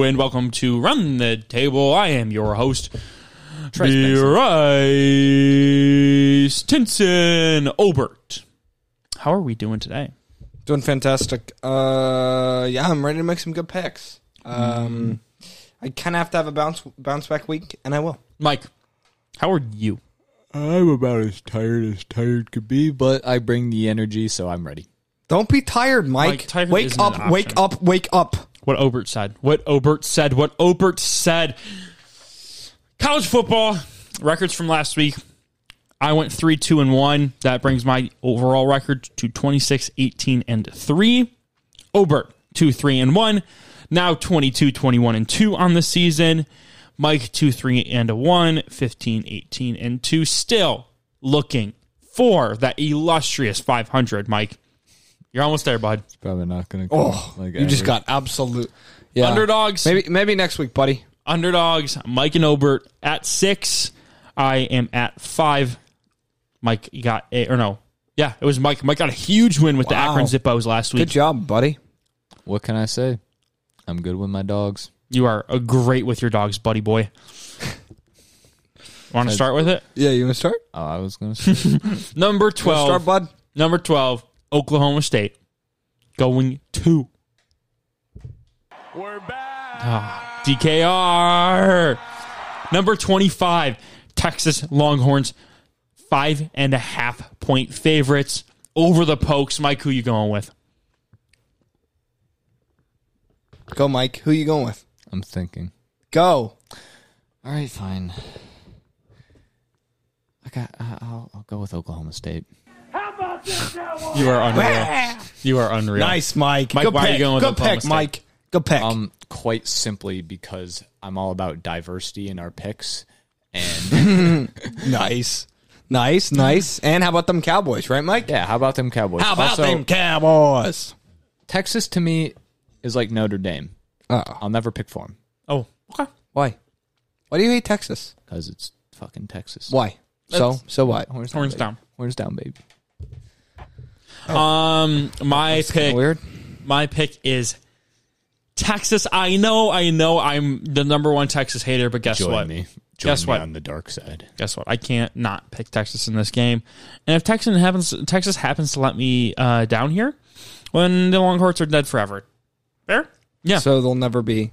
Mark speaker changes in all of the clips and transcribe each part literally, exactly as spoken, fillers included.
Speaker 1: and welcome to Run the Table. I am your host,
Speaker 2: Bryce
Speaker 1: Tinson Obert. How are we doing today?
Speaker 2: Doing fantastic. Uh, yeah, I'm ready to make some good picks. Um, mm. I kind of have to have a bounce bounce back week, and I will.
Speaker 1: Mike, how are you?
Speaker 3: I'm about as tired as tired could be, but I bring the energy, so I'm ready.
Speaker 2: Don't be tired, Mike.
Speaker 1: Mike, tired
Speaker 2: wake
Speaker 1: isn't
Speaker 2: up,
Speaker 1: an
Speaker 2: wake
Speaker 1: option.
Speaker 2: up, wake up.
Speaker 1: What Obert said. What Obert said. What Obert said. College football records from last week. I went three, two, and one. That brings my overall record to twenty-six, eighteen, and three. Obert, two, three, and one. Now twenty-two, twenty-one, and two on the season. Mike, two, three, and a one. fifteen, eighteen, and two. Still looking for that illustrious five hundred, Mike. You're almost there, bud.
Speaker 3: It's probably not going to come.
Speaker 2: Oh,
Speaker 3: like
Speaker 2: you just got absolute. Yeah.
Speaker 1: Underdogs.
Speaker 2: Maybe maybe next week, buddy.
Speaker 1: Underdogs. Mike and Obert at six. I am at five. Mike got a, or no. Yeah, it was Mike. Mike got a huge win with
Speaker 2: Wow.
Speaker 1: the Akron Zippos last week.
Speaker 2: Good job, buddy.
Speaker 3: What can I say? I'm good with my dogs.
Speaker 1: You are a great with your dogs, buddy boy. Want to start with it?
Speaker 2: Yeah, you want to start?
Speaker 3: Oh, I was going to say.
Speaker 1: Number
Speaker 2: Wanna
Speaker 1: twelve.
Speaker 2: start, bud.
Speaker 1: Number twelve, Oklahoma State. Going to.
Speaker 4: We're back.
Speaker 1: Ah, D K R. Number twenty-five, Texas Longhorns. Five and a half point favorites over the Pokes. Mike, who you going with?
Speaker 2: Go, Mike. Who you going with?
Speaker 3: I'm thinking.
Speaker 2: Go.
Speaker 3: All right, fine. I got. Uh, I'll, I'll go with Oklahoma State.
Speaker 4: How about this, Cowboys?
Speaker 1: You are unreal. You are unreal.
Speaker 2: Nice, Mike.
Speaker 1: Mike,
Speaker 2: Good
Speaker 1: why are
Speaker 2: pick.
Speaker 1: you going with
Speaker 2: Good
Speaker 1: Oklahoma
Speaker 2: pick,
Speaker 1: State?
Speaker 2: Mike. Good pick.
Speaker 3: Um, quite simply because I'm all about diversity in our picks, and
Speaker 2: nice. Nice, nice. And how about them Cowboys, right, Mike?
Speaker 3: yeah, how about them Cowboys?
Speaker 2: How about
Speaker 3: Also,
Speaker 2: them Cowboys?
Speaker 3: Texas to me is like Notre Dame.
Speaker 2: Uh,
Speaker 3: I'll never pick for them
Speaker 1: Oh, okay.
Speaker 2: why? Why do you hate Texas?
Speaker 3: because it's fucking Texas.
Speaker 2: Why? So,
Speaker 1: That's-
Speaker 2: so what?
Speaker 3: Horns,
Speaker 1: Horns
Speaker 3: baby.
Speaker 1: down.
Speaker 3: Horns down, baby.
Speaker 1: Um, my pick.
Speaker 2: Weird.
Speaker 1: My pick is Texas. I know, I know, I'm the number one Texas hater, but guess
Speaker 3: Join
Speaker 1: what?
Speaker 3: me. Join
Speaker 1: Guess
Speaker 3: me
Speaker 1: what?
Speaker 3: on the dark side.
Speaker 1: Guess what? I can't not pick Texas in this game. And if Texas happens, Texas happens to let me uh, down here, when the Longhorns are dead forever. Fair? Yeah.
Speaker 2: So they'll never be.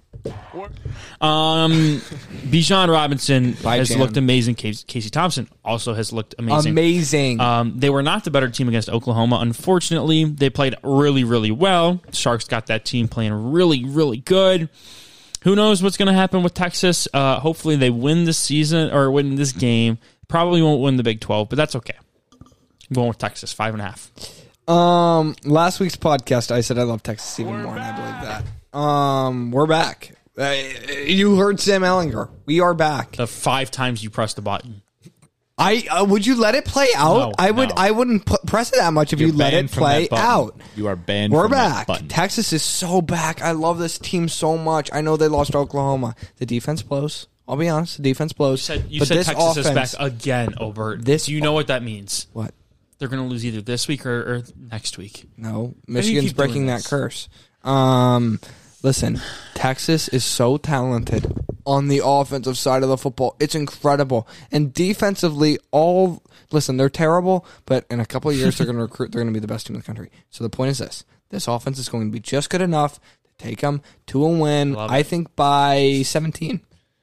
Speaker 1: Um, Bijan Robinson
Speaker 2: Bye,
Speaker 1: has
Speaker 2: Jan.
Speaker 1: looked amazing. Casey, Casey Thompson also has looked amazing.
Speaker 2: Amazing.
Speaker 1: Um, they were not the better team against Oklahoma. Unfortunately, they played really, really well. Sharks got that team playing really, really good. Who knows what's going to happen with Texas? Uh, hopefully, they win this season or win this game. Probably won't win the Big twelve, but that's okay. I'm going with Texas, five and a half.
Speaker 2: Um, last week's podcast, I said I love Texas even more, and I believe that. Um, we're back. Uh, you heard Sam Ellinger. We are back.
Speaker 1: The five times you press the button.
Speaker 2: I uh, would you let it play out?
Speaker 1: No,
Speaker 2: I would.
Speaker 1: no.
Speaker 2: I wouldn't pu- press it that much if
Speaker 3: You're
Speaker 2: you let
Speaker 3: banned
Speaker 2: it
Speaker 3: from
Speaker 2: play
Speaker 3: that button.
Speaker 2: out.
Speaker 3: You are banned
Speaker 2: We're
Speaker 3: from
Speaker 2: back.
Speaker 3: that button.
Speaker 2: Texas is so back. I love this team so much. I know they lost to Oklahoma. The defense blows. I'll be honest. The defense blows.
Speaker 1: You said, you
Speaker 2: but
Speaker 1: said
Speaker 2: this
Speaker 1: Texas
Speaker 2: offense,
Speaker 1: is back again, Obert.
Speaker 2: This-
Speaker 1: Do you know what that means?
Speaker 2: What?
Speaker 1: They're going to lose either this week or, or next week.
Speaker 2: No,
Speaker 1: you
Speaker 2: Michigan's
Speaker 1: keep doing
Speaker 2: breaking that
Speaker 1: this?
Speaker 2: curse. Um, listen, Texas is so talented on the offensive side of the football. It's incredible, and defensively, all listen, they're terrible, but in a couple of years, they're going to recruit. They're going to be the best team in the country. So the point is this: this offense is going to be just good enough to take them to a win.
Speaker 1: Love
Speaker 2: I
Speaker 1: it.
Speaker 2: think by seventeen.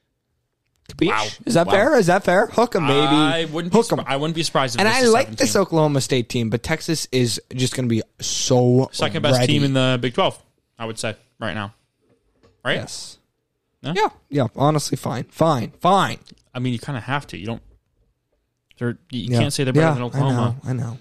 Speaker 1: Wow.
Speaker 2: Is that
Speaker 1: Wow.
Speaker 2: fair? Is that fair? Hook them, baby.
Speaker 1: I wouldn't, be,
Speaker 2: Hook 'em.
Speaker 1: surpri- I wouldn't be surprised if
Speaker 2: And
Speaker 1: this
Speaker 2: I
Speaker 1: is
Speaker 2: like
Speaker 1: seventeen.
Speaker 2: this Oklahoma State team, but Texas is just going to be so
Speaker 1: Second best
Speaker 2: ready.
Speaker 1: team in the Big twelve, I would say, right now. Right?
Speaker 2: Yes.
Speaker 1: No?
Speaker 2: Yeah. Yeah. Honestly, fine. Fine. Fine.
Speaker 1: I mean, you kind of have to. You don't. They're, you
Speaker 2: Yeah.
Speaker 1: can't say they're better
Speaker 2: Yeah,
Speaker 1: than Oklahoma.
Speaker 2: I know. I know.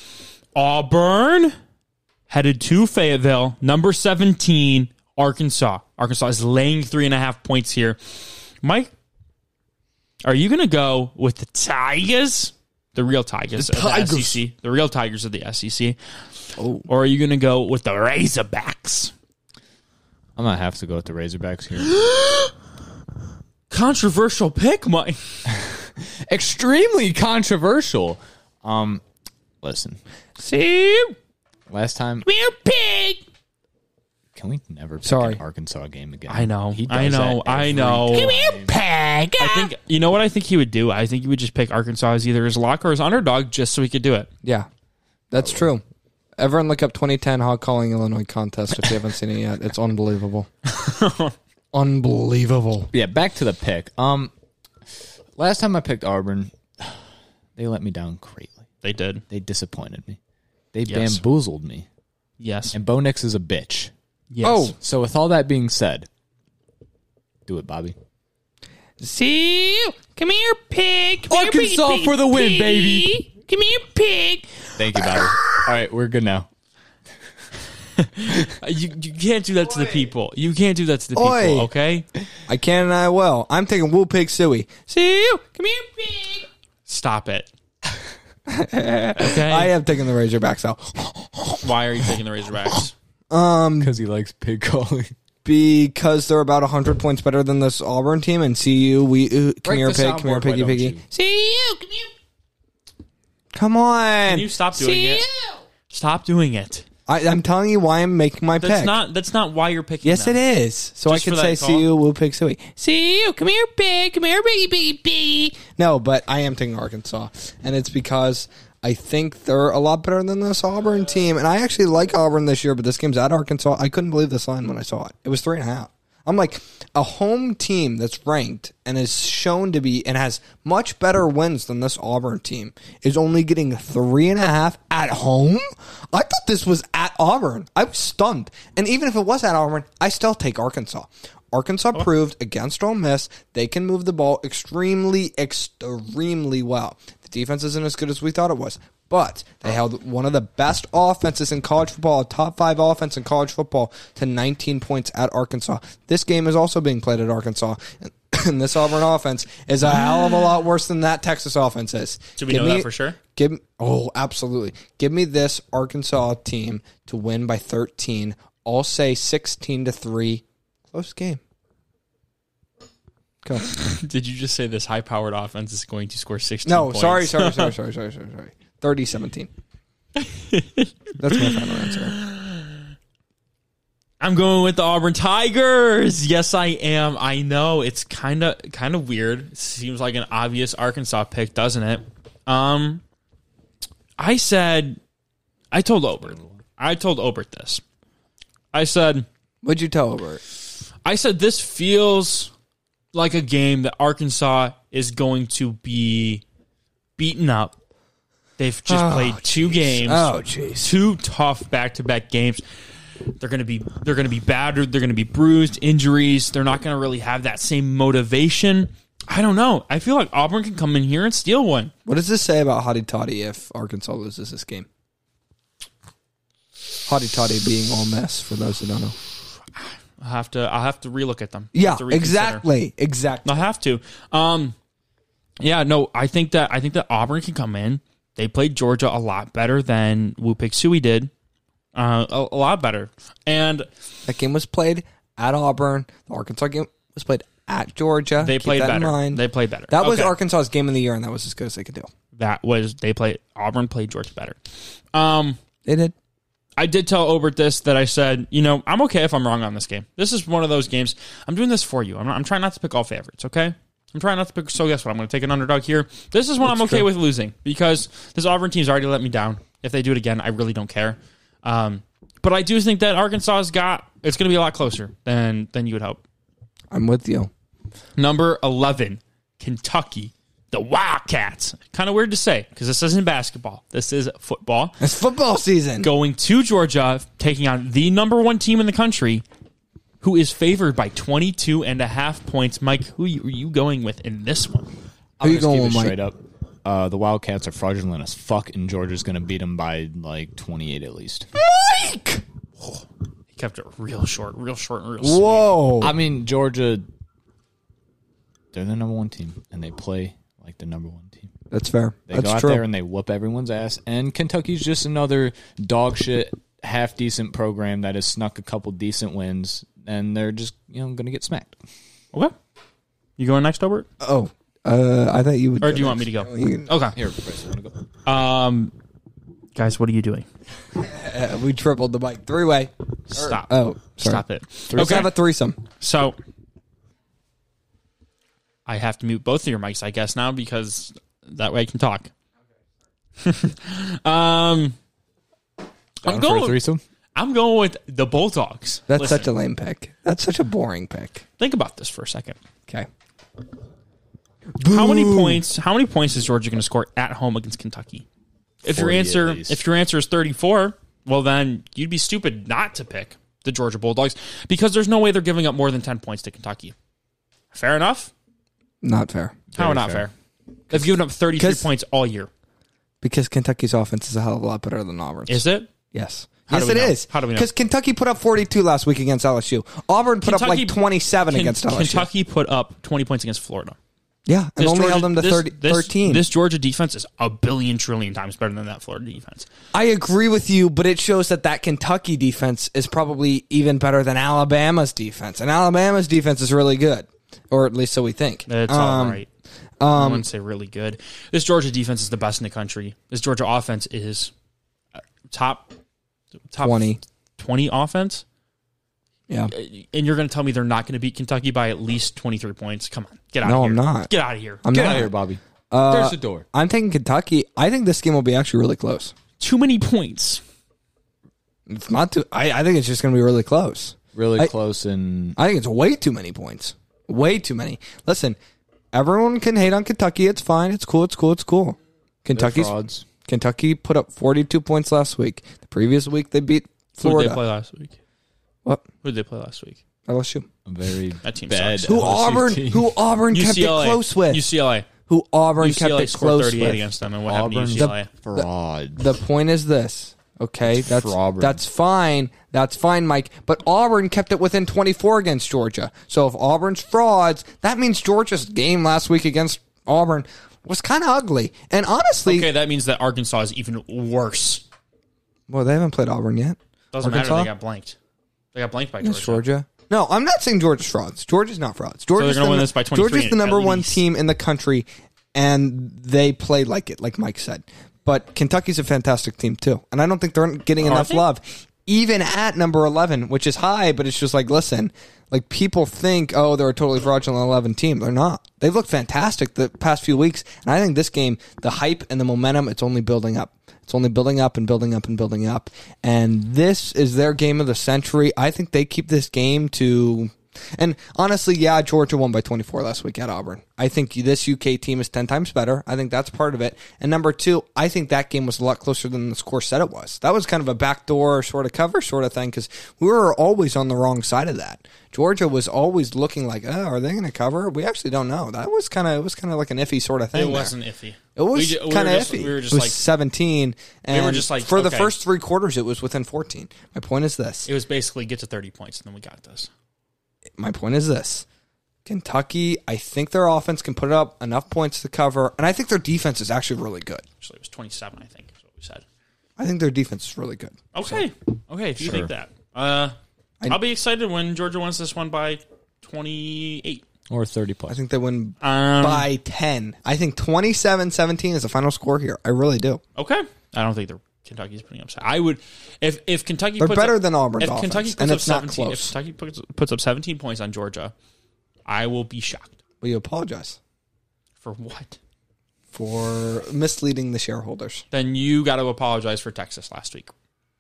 Speaker 1: Auburn headed to Fayetteville, number seventeen, Arkansas. Arkansas is laying three and a half points here. Mike, are you going to go with the Tigers, the real Tigers
Speaker 2: The
Speaker 1: of the
Speaker 2: Tigers.
Speaker 1: S E C, the real Tigers of the S E C,
Speaker 2: Oh.
Speaker 1: or are you going to go with the Razorbacks?
Speaker 3: I'm gonna have to go with the Razorbacks here.
Speaker 1: Controversial pick, Mike.
Speaker 3: Extremely controversial. Um, listen.
Speaker 1: See,
Speaker 3: Last time,
Speaker 1: we're pig.
Speaker 3: Can we never pick
Speaker 2: Sorry.
Speaker 3: an Arkansas game again?
Speaker 1: I know.
Speaker 3: He does
Speaker 1: I know.
Speaker 3: that
Speaker 1: I
Speaker 3: every
Speaker 1: know.
Speaker 3: game.
Speaker 1: Come here,
Speaker 5: Peg.
Speaker 1: I think you know what I think he would do. I think he would just pick Arkansas as either his lock or his underdog, just so he could do it.
Speaker 2: Yeah, that's true. Everyone look up twenty ten Hog Calling Illinois contest if you haven't seen it yet. It's unbelievable. Unbelievable.
Speaker 3: Yeah, back to the pick. Um, last time I picked Auburn, they let me down greatly.
Speaker 1: They did.
Speaker 3: They disappointed me. They
Speaker 1: Yes.
Speaker 3: bamboozled me.
Speaker 1: Yes.
Speaker 3: And Bo Nix is a bitch.
Speaker 1: Yes.
Speaker 2: Oh.
Speaker 3: So with all that being said, do it, Bobby.
Speaker 5: See you. Come here, pig. Come
Speaker 3: Arkansas
Speaker 5: here, pig,
Speaker 3: for the win,
Speaker 5: pig.
Speaker 3: baby.
Speaker 5: Come here, pig.
Speaker 3: Thank you, Bobby. All right, we're good now.
Speaker 1: You, you can't do that to the people. You can't do that to the people,
Speaker 2: Oi.
Speaker 1: okay?
Speaker 2: I can and I will. I'm taking Woo Pig Suey.
Speaker 5: See you. Come here, pig.
Speaker 1: Stop it. Okay?
Speaker 2: I am taking the Razorbacks out.
Speaker 1: Why are you taking the Razorbacks?
Speaker 3: Because he likes pig calling.
Speaker 2: Because they're about one hundred points better than this Auburn team. And see you, we, uh, come
Speaker 3: Break
Speaker 2: here,
Speaker 3: the
Speaker 2: pig, come here,
Speaker 3: soundboard, why
Speaker 2: piggy,
Speaker 3: don't
Speaker 2: piggy.
Speaker 3: you?
Speaker 5: See you. Come here.
Speaker 2: Come on.
Speaker 1: Can you stop doing
Speaker 5: See
Speaker 1: it?
Speaker 5: you.
Speaker 1: Stop doing it.
Speaker 2: I, I'm telling you why I'm making my
Speaker 1: That's
Speaker 2: pick.
Speaker 1: not that's not why you're picking
Speaker 2: yes,
Speaker 1: them.
Speaker 2: it is. So
Speaker 1: Just
Speaker 2: I can
Speaker 1: for
Speaker 2: say,
Speaker 1: that
Speaker 2: see
Speaker 1: call?
Speaker 2: you, Woo Pig Suey.
Speaker 5: See you. Come here, pig. Come here, piggy, piggy, piggy.
Speaker 2: No, but I am taking Arkansas. And it's because I think they're a lot better than this Auburn team. And I actually like Auburn this year, but this game's at Arkansas. I couldn't believe this line when I saw it. It was three and a half. I'm like, a home team that's ranked and is shown to be and has much better wins than this Auburn team is only getting three and a half at home? I thought this was at Auburn. I was stunned. And even if it was at Auburn, I still take Arkansas. Arkansas proved against Ole Miss they can move the ball extremely, extremely well. The defense isn't as good as we thought it was, but they held one of the best offenses in college football, a top five offense in college football, to nineteen points at Arkansas. This game is also being played at Arkansas, and this Auburn offense is a hell of a lot worse than that Texas offense is.
Speaker 1: Do we
Speaker 2: Give
Speaker 1: know
Speaker 2: me-
Speaker 1: that for sure?
Speaker 2: Give me, oh, absolutely. Give me this Arkansas team to win by thirteen. I'll say sixteen to three. Close game. Go.
Speaker 1: Did you just say this high-powered offense is going to score sixteen
Speaker 2: No,
Speaker 1: points?
Speaker 2: sorry, sorry, sorry, sorry, sorry, sorry, sorry. thirty seventeen. That's my final answer.
Speaker 1: I'm going with the Auburn Tigers. Yes, I am. I know it's kind of kind of weird. It seems like an obvious Arkansas pick, doesn't it? Um, I said, I told Obert. I told Obert this. I said,
Speaker 2: What'd you tell Obert?
Speaker 1: I said this feels like a game that Arkansas is going to be beaten up. They've just
Speaker 2: Oh,
Speaker 1: played two
Speaker 2: jeez.
Speaker 1: games.
Speaker 2: Oh, jeez.
Speaker 1: Two tough back-to-back games. They're going to be they're going to be battered, they're going to be bruised, injuries. They're not going to really have that same motivation. I don't know. I feel like Auburn can come in here and steal one.
Speaker 2: What does this say about Hotty Toddy if Arkansas loses this game? Hotty Toddy being Ole Miss, for those who don't know.
Speaker 1: I'll have to I'll have to relook at them.
Speaker 2: Yeah,
Speaker 1: Have to reconsider.
Speaker 2: exactly. Exactly.
Speaker 1: I'll have to. Um yeah, no, I think that I think that Auburn can come in. They played Georgia a lot better than Woo Pig Suey did. Uh, a, a lot better. And
Speaker 2: That game was played at Auburn. The Arkansas game was played at Georgia.
Speaker 1: they
Speaker 2: Keep
Speaker 1: played
Speaker 2: that
Speaker 1: better.
Speaker 2: in mind.
Speaker 1: They played better.
Speaker 2: That was
Speaker 1: Okay.
Speaker 2: Arkansas's game of the year, and that was as good as they could do.
Speaker 1: That was they played Auburn played Georgia better. Um
Speaker 2: They did.
Speaker 1: I did tell Obert this, that I said, you know, I'm okay if I'm wrong on this game. This is one of those games. I'm doing this for you. I'm, not, I'm trying not to pick all favorites, okay? I'm trying not to pick. So guess what? I'm going to take an underdog here. This is one I'm okay
Speaker 2: true.
Speaker 1: with losing because this Auburn team's already let me down. If they do it again, I really don't care. Um, but I do think that Arkansas's got, it's going to be a lot closer than than you would hope.
Speaker 2: I'm with you.
Speaker 1: Number eleven, Kentucky, the Wildcats. Kind of weird to say because this isn't basketball. This is football.
Speaker 2: It's football season.
Speaker 1: Going to Georgia, taking on the number one team in the country, who is favored by twenty-two and a half points. Mike, who are you going with in this one?
Speaker 2: Who you
Speaker 3: Just
Speaker 2: going
Speaker 3: keep
Speaker 2: with,
Speaker 3: it
Speaker 2: Mike?
Speaker 3: straight up. Uh, the Wildcats are fraudulent as fuck, and Georgia's going to beat them by like twenty-eight at least.
Speaker 2: Mike!
Speaker 1: He kept it real short, real short, and real sweet.
Speaker 2: Whoa.
Speaker 3: I mean, Georgia, they're the number one team, and they play like the number one team.
Speaker 2: That's fair.
Speaker 3: They
Speaker 2: That's
Speaker 3: go out
Speaker 2: true.
Speaker 3: there and they whoop everyone's ass. And Kentucky's just another dog shit, half decent program that has snuck a couple decent wins, and they're just you know going to get smacked.
Speaker 1: Okay. You going next, Obert?
Speaker 2: Oh, uh, I thought you would.
Speaker 1: Or
Speaker 2: go
Speaker 1: do you want me
Speaker 2: next.
Speaker 1: to go?
Speaker 2: You-
Speaker 1: Okay.
Speaker 3: Here, Bryce, you want to go?
Speaker 1: Um, guys, what are you doing?
Speaker 2: uh, we tripled the mic. Three way.
Speaker 1: Stop.
Speaker 2: Oh, sorry.
Speaker 1: Stop it.
Speaker 2: Let's have a threesome.
Speaker 1: So I have to mute both of your mics, I guess, now because that way I can talk. um, I'm
Speaker 3: Down for a
Speaker 1: going.
Speaker 3: threesome?
Speaker 1: I'm going with the Bulldogs.
Speaker 2: That's
Speaker 1: Listen,
Speaker 2: such a lame pick. That's such a boring pick.
Speaker 1: think about this for a second.
Speaker 2: Okay.
Speaker 1: How many points? How many points is Georgia going to score at home against Kentucky? If your
Speaker 3: forty at
Speaker 1: answer,
Speaker 3: least.
Speaker 1: if your answer is thirty-four, well then you'd be stupid not to pick the Georgia Bulldogs because there's no way they're giving up more than ten points to Kentucky. Fair enough?
Speaker 2: Not fair.
Speaker 1: How
Speaker 3: Very
Speaker 1: not
Speaker 3: fair.
Speaker 1: fair? They've given up thirty-three
Speaker 2: 'Cause-
Speaker 1: points all year.
Speaker 2: Because Kentucky's offense is a hell of a lot better than Auburn's.
Speaker 1: Is it?
Speaker 2: Yes.
Speaker 1: How
Speaker 2: yes,
Speaker 1: do
Speaker 2: it
Speaker 1: we know?
Speaker 2: is.
Speaker 1: How do we know?
Speaker 2: Because Kentucky put up forty-two last week against L S U. Auburn put up like twenty-seven
Speaker 1: Ken-
Speaker 2: against L S U.
Speaker 1: Kentucky put up twenty points against Florida.
Speaker 2: Yeah, and only held them to
Speaker 1: this,
Speaker 2: thirty,
Speaker 1: this-
Speaker 2: thirteen.
Speaker 1: This Georgia defense is a billion trillion times better than that Florida defense.
Speaker 2: I agree with you, but it shows that that Kentucky defense is probably even better than Alabama's defense. And Alabama's defense is really good. Or at least so we think.
Speaker 1: It's all
Speaker 2: Um,
Speaker 1: right. I wouldn't say really good. This Georgia defense is the best in the country. This Georgia offense is uh, top top
Speaker 2: twenty.
Speaker 1: twenty offense.
Speaker 2: Yeah.
Speaker 1: And you're going to tell me they're not going to beat Kentucky by at least twenty-three points? Come on. Get out
Speaker 2: No,
Speaker 1: of here.
Speaker 2: I'm not.
Speaker 1: Get out of here.
Speaker 2: I'm
Speaker 3: Get
Speaker 2: not.
Speaker 3: out of here, Bobby.
Speaker 2: Uh,
Speaker 3: There's the door.
Speaker 2: I'm thinking Kentucky. I think this game will be actually really close.
Speaker 1: Too many points.
Speaker 2: It's not too. I, I think it's just going to be really close.
Speaker 3: Really
Speaker 2: I-
Speaker 3: close and
Speaker 2: I think it's way too many points. Way too many. Listen, everyone can hate on Kentucky. It's fine. It's cool. It's cool. It's cool. Kentucky's
Speaker 3: frauds.
Speaker 2: Kentucky put up forty-two points last week. The previous week they beat
Speaker 1: Who did
Speaker 2: Florida.
Speaker 1: they play last week?
Speaker 2: What?
Speaker 1: Who did they play last week?
Speaker 2: L S U.
Speaker 3: a very
Speaker 1: That team
Speaker 3: bad
Speaker 1: sucks.
Speaker 2: Who
Speaker 3: L S U
Speaker 2: Auburn?
Speaker 3: team.
Speaker 2: Who Auburn kept it
Speaker 1: U C L A.
Speaker 2: close with?
Speaker 1: U C L A.
Speaker 2: Who Auburn
Speaker 1: U C L A
Speaker 2: kept it
Speaker 1: scored
Speaker 2: close
Speaker 1: thirty-eight
Speaker 2: with?
Speaker 1: against them, and what happened to
Speaker 3: Auburn's
Speaker 1: U C L A?
Speaker 3: fraud.
Speaker 2: The point is this. Okay, that's
Speaker 3: Auburn.
Speaker 2: that's fine. That's fine, Mike. But Auburn kept it within twenty-four against Georgia. So if Auburn's frauds, that means Georgia's game last week against Auburn was kind of ugly. And honestly,
Speaker 1: Okay, that means that Arkansas is even worse.
Speaker 2: well, they haven't played Auburn yet.
Speaker 1: Doesn't
Speaker 2: Arkansas?
Speaker 1: matter. They got blanked. They got blanked by
Speaker 2: Against
Speaker 1: Georgia.
Speaker 2: Georgia. No, I'm not saying Georgia's frauds. Georgia's not frauds. Georgia's
Speaker 1: gonna
Speaker 2: the,
Speaker 1: win this by twenty-three
Speaker 2: Georgia's the number
Speaker 1: at
Speaker 2: one
Speaker 1: least.
Speaker 2: team in the country, and they played like it, like Mike said. But Kentucky's a fantastic team too, and I don't think they're getting
Speaker 1: Are
Speaker 2: enough
Speaker 1: they?
Speaker 2: love, even at number eleven, which is high. But it's just like, listen, like people think, oh, they're a totally fraudulent eleven team. They're not. They've looked fantastic the past few weeks, and I think this game, the hype and the momentum, it's only building up. It's only building up and building up and building up. And this is their game of the century. I think they keep this game to... And honestly, yeah, Georgia won by twenty-four last week at Auburn. I think this U K team is ten times better. I think that's part of it. And number two, I think that game was a lot closer than the score said it was. That was kind of a backdoor sort of cover sort of thing because we were always on the wrong side of that. Georgia was always looking like, oh, are they going to cover? We actually don't know. That was kind of it was kind of like an iffy sort of thing.
Speaker 1: It
Speaker 2: there.
Speaker 1: wasn't iffy.
Speaker 2: It was
Speaker 1: We ju- we
Speaker 2: kind
Speaker 1: were
Speaker 2: of
Speaker 1: just-
Speaker 2: iffy.
Speaker 1: We were just
Speaker 2: it was
Speaker 1: like
Speaker 2: seventeen, and
Speaker 1: were just like,
Speaker 2: for the
Speaker 1: okay.
Speaker 2: first three quarters, it was within fourteen. My point is this.
Speaker 1: it was basically get to thirty points and then we got this.
Speaker 2: My point is this. Kentucky, I think their offense can put up enough points to cover, and I think their defense is actually really good.
Speaker 1: Actually, it was twenty-seven. I think is what we said.
Speaker 2: I think their defense is really good.
Speaker 1: Okay, okay. If you
Speaker 3: Sure.
Speaker 1: think that, uh,
Speaker 2: I-
Speaker 1: I'll be excited when Georgia wins this one by twenty-eight.
Speaker 3: or thirty
Speaker 2: I
Speaker 3: plus.
Speaker 2: think they win
Speaker 1: Um,
Speaker 2: by ten. I think twenty-seven seventeen is the final score here. I really do.
Speaker 1: Okay, I don't think they're Kentucky's putting up. I would if if Kentucky
Speaker 2: They're
Speaker 1: puts
Speaker 2: better
Speaker 1: up,
Speaker 2: than Auburn's
Speaker 1: If
Speaker 2: offense,
Speaker 1: Kentucky puts
Speaker 2: and
Speaker 1: up
Speaker 2: it's not
Speaker 1: seventeen,
Speaker 2: close.
Speaker 1: if Kentucky puts, puts up seventeen points on Georgia, I will be shocked.
Speaker 2: Will you apologize
Speaker 1: For what?
Speaker 2: for misleading the shareholders?
Speaker 1: Then you got to apologize for Texas last week.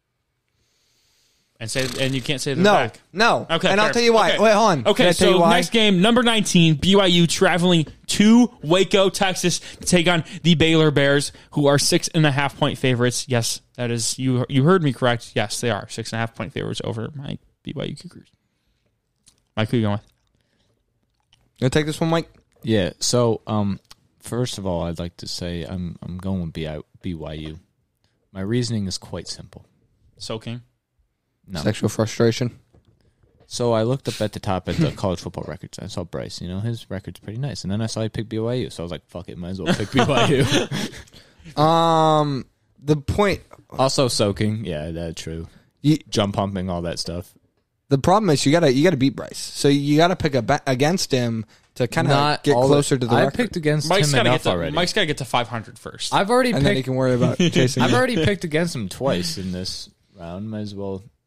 Speaker 1: And say, and you can't say they're
Speaker 2: No,
Speaker 1: back.
Speaker 2: no.
Speaker 1: Okay,
Speaker 2: and I'll
Speaker 1: fair.
Speaker 2: tell you why.
Speaker 1: Okay.
Speaker 2: Wait, hold on. Can I
Speaker 1: Okay,
Speaker 2: tell
Speaker 1: so
Speaker 2: you why?
Speaker 1: next game, number nineteen, B Y U traveling to Waco, Texas, to take on the Baylor Bears, who are six and a half point favorites. Yes, that is you. You heard me correct. Yes, they are six and a half point favorites over my B Y U Cougars. Mike, who you going with?
Speaker 2: You want to take this one, Mike?
Speaker 3: Yeah. So, um, first of all, I'd like to say I'm I'm going with B Y U. My reasoning is quite simple.
Speaker 1: Soaking.
Speaker 3: No.
Speaker 2: Sexual frustration.
Speaker 3: So I looked up at the top at the college football records. I saw Bryce. You know, his record's pretty nice. And then I saw he picked B Y U. So I was like, fuck it, might as well pick B Y U.
Speaker 2: Um, the point.
Speaker 3: Also soaking. Yeah, that's true.
Speaker 2: You,
Speaker 3: Jump pumping, all that stuff.
Speaker 2: the problem is you gotta you gotta beat Bryce, so you gotta pick a ba- against him to kind of
Speaker 3: Not
Speaker 2: get
Speaker 3: all
Speaker 2: closer to the
Speaker 3: I
Speaker 2: record,
Speaker 3: picked against
Speaker 1: Mike's
Speaker 3: him
Speaker 1: got to get
Speaker 3: enough
Speaker 1: to
Speaker 3: already.
Speaker 1: Mike's got to get to five hundred first.
Speaker 3: I've already
Speaker 2: and then he
Speaker 3: picked.
Speaker 2: can worry about chasing.
Speaker 3: I've
Speaker 2: you.
Speaker 3: already picked against him twice in this round. Might as well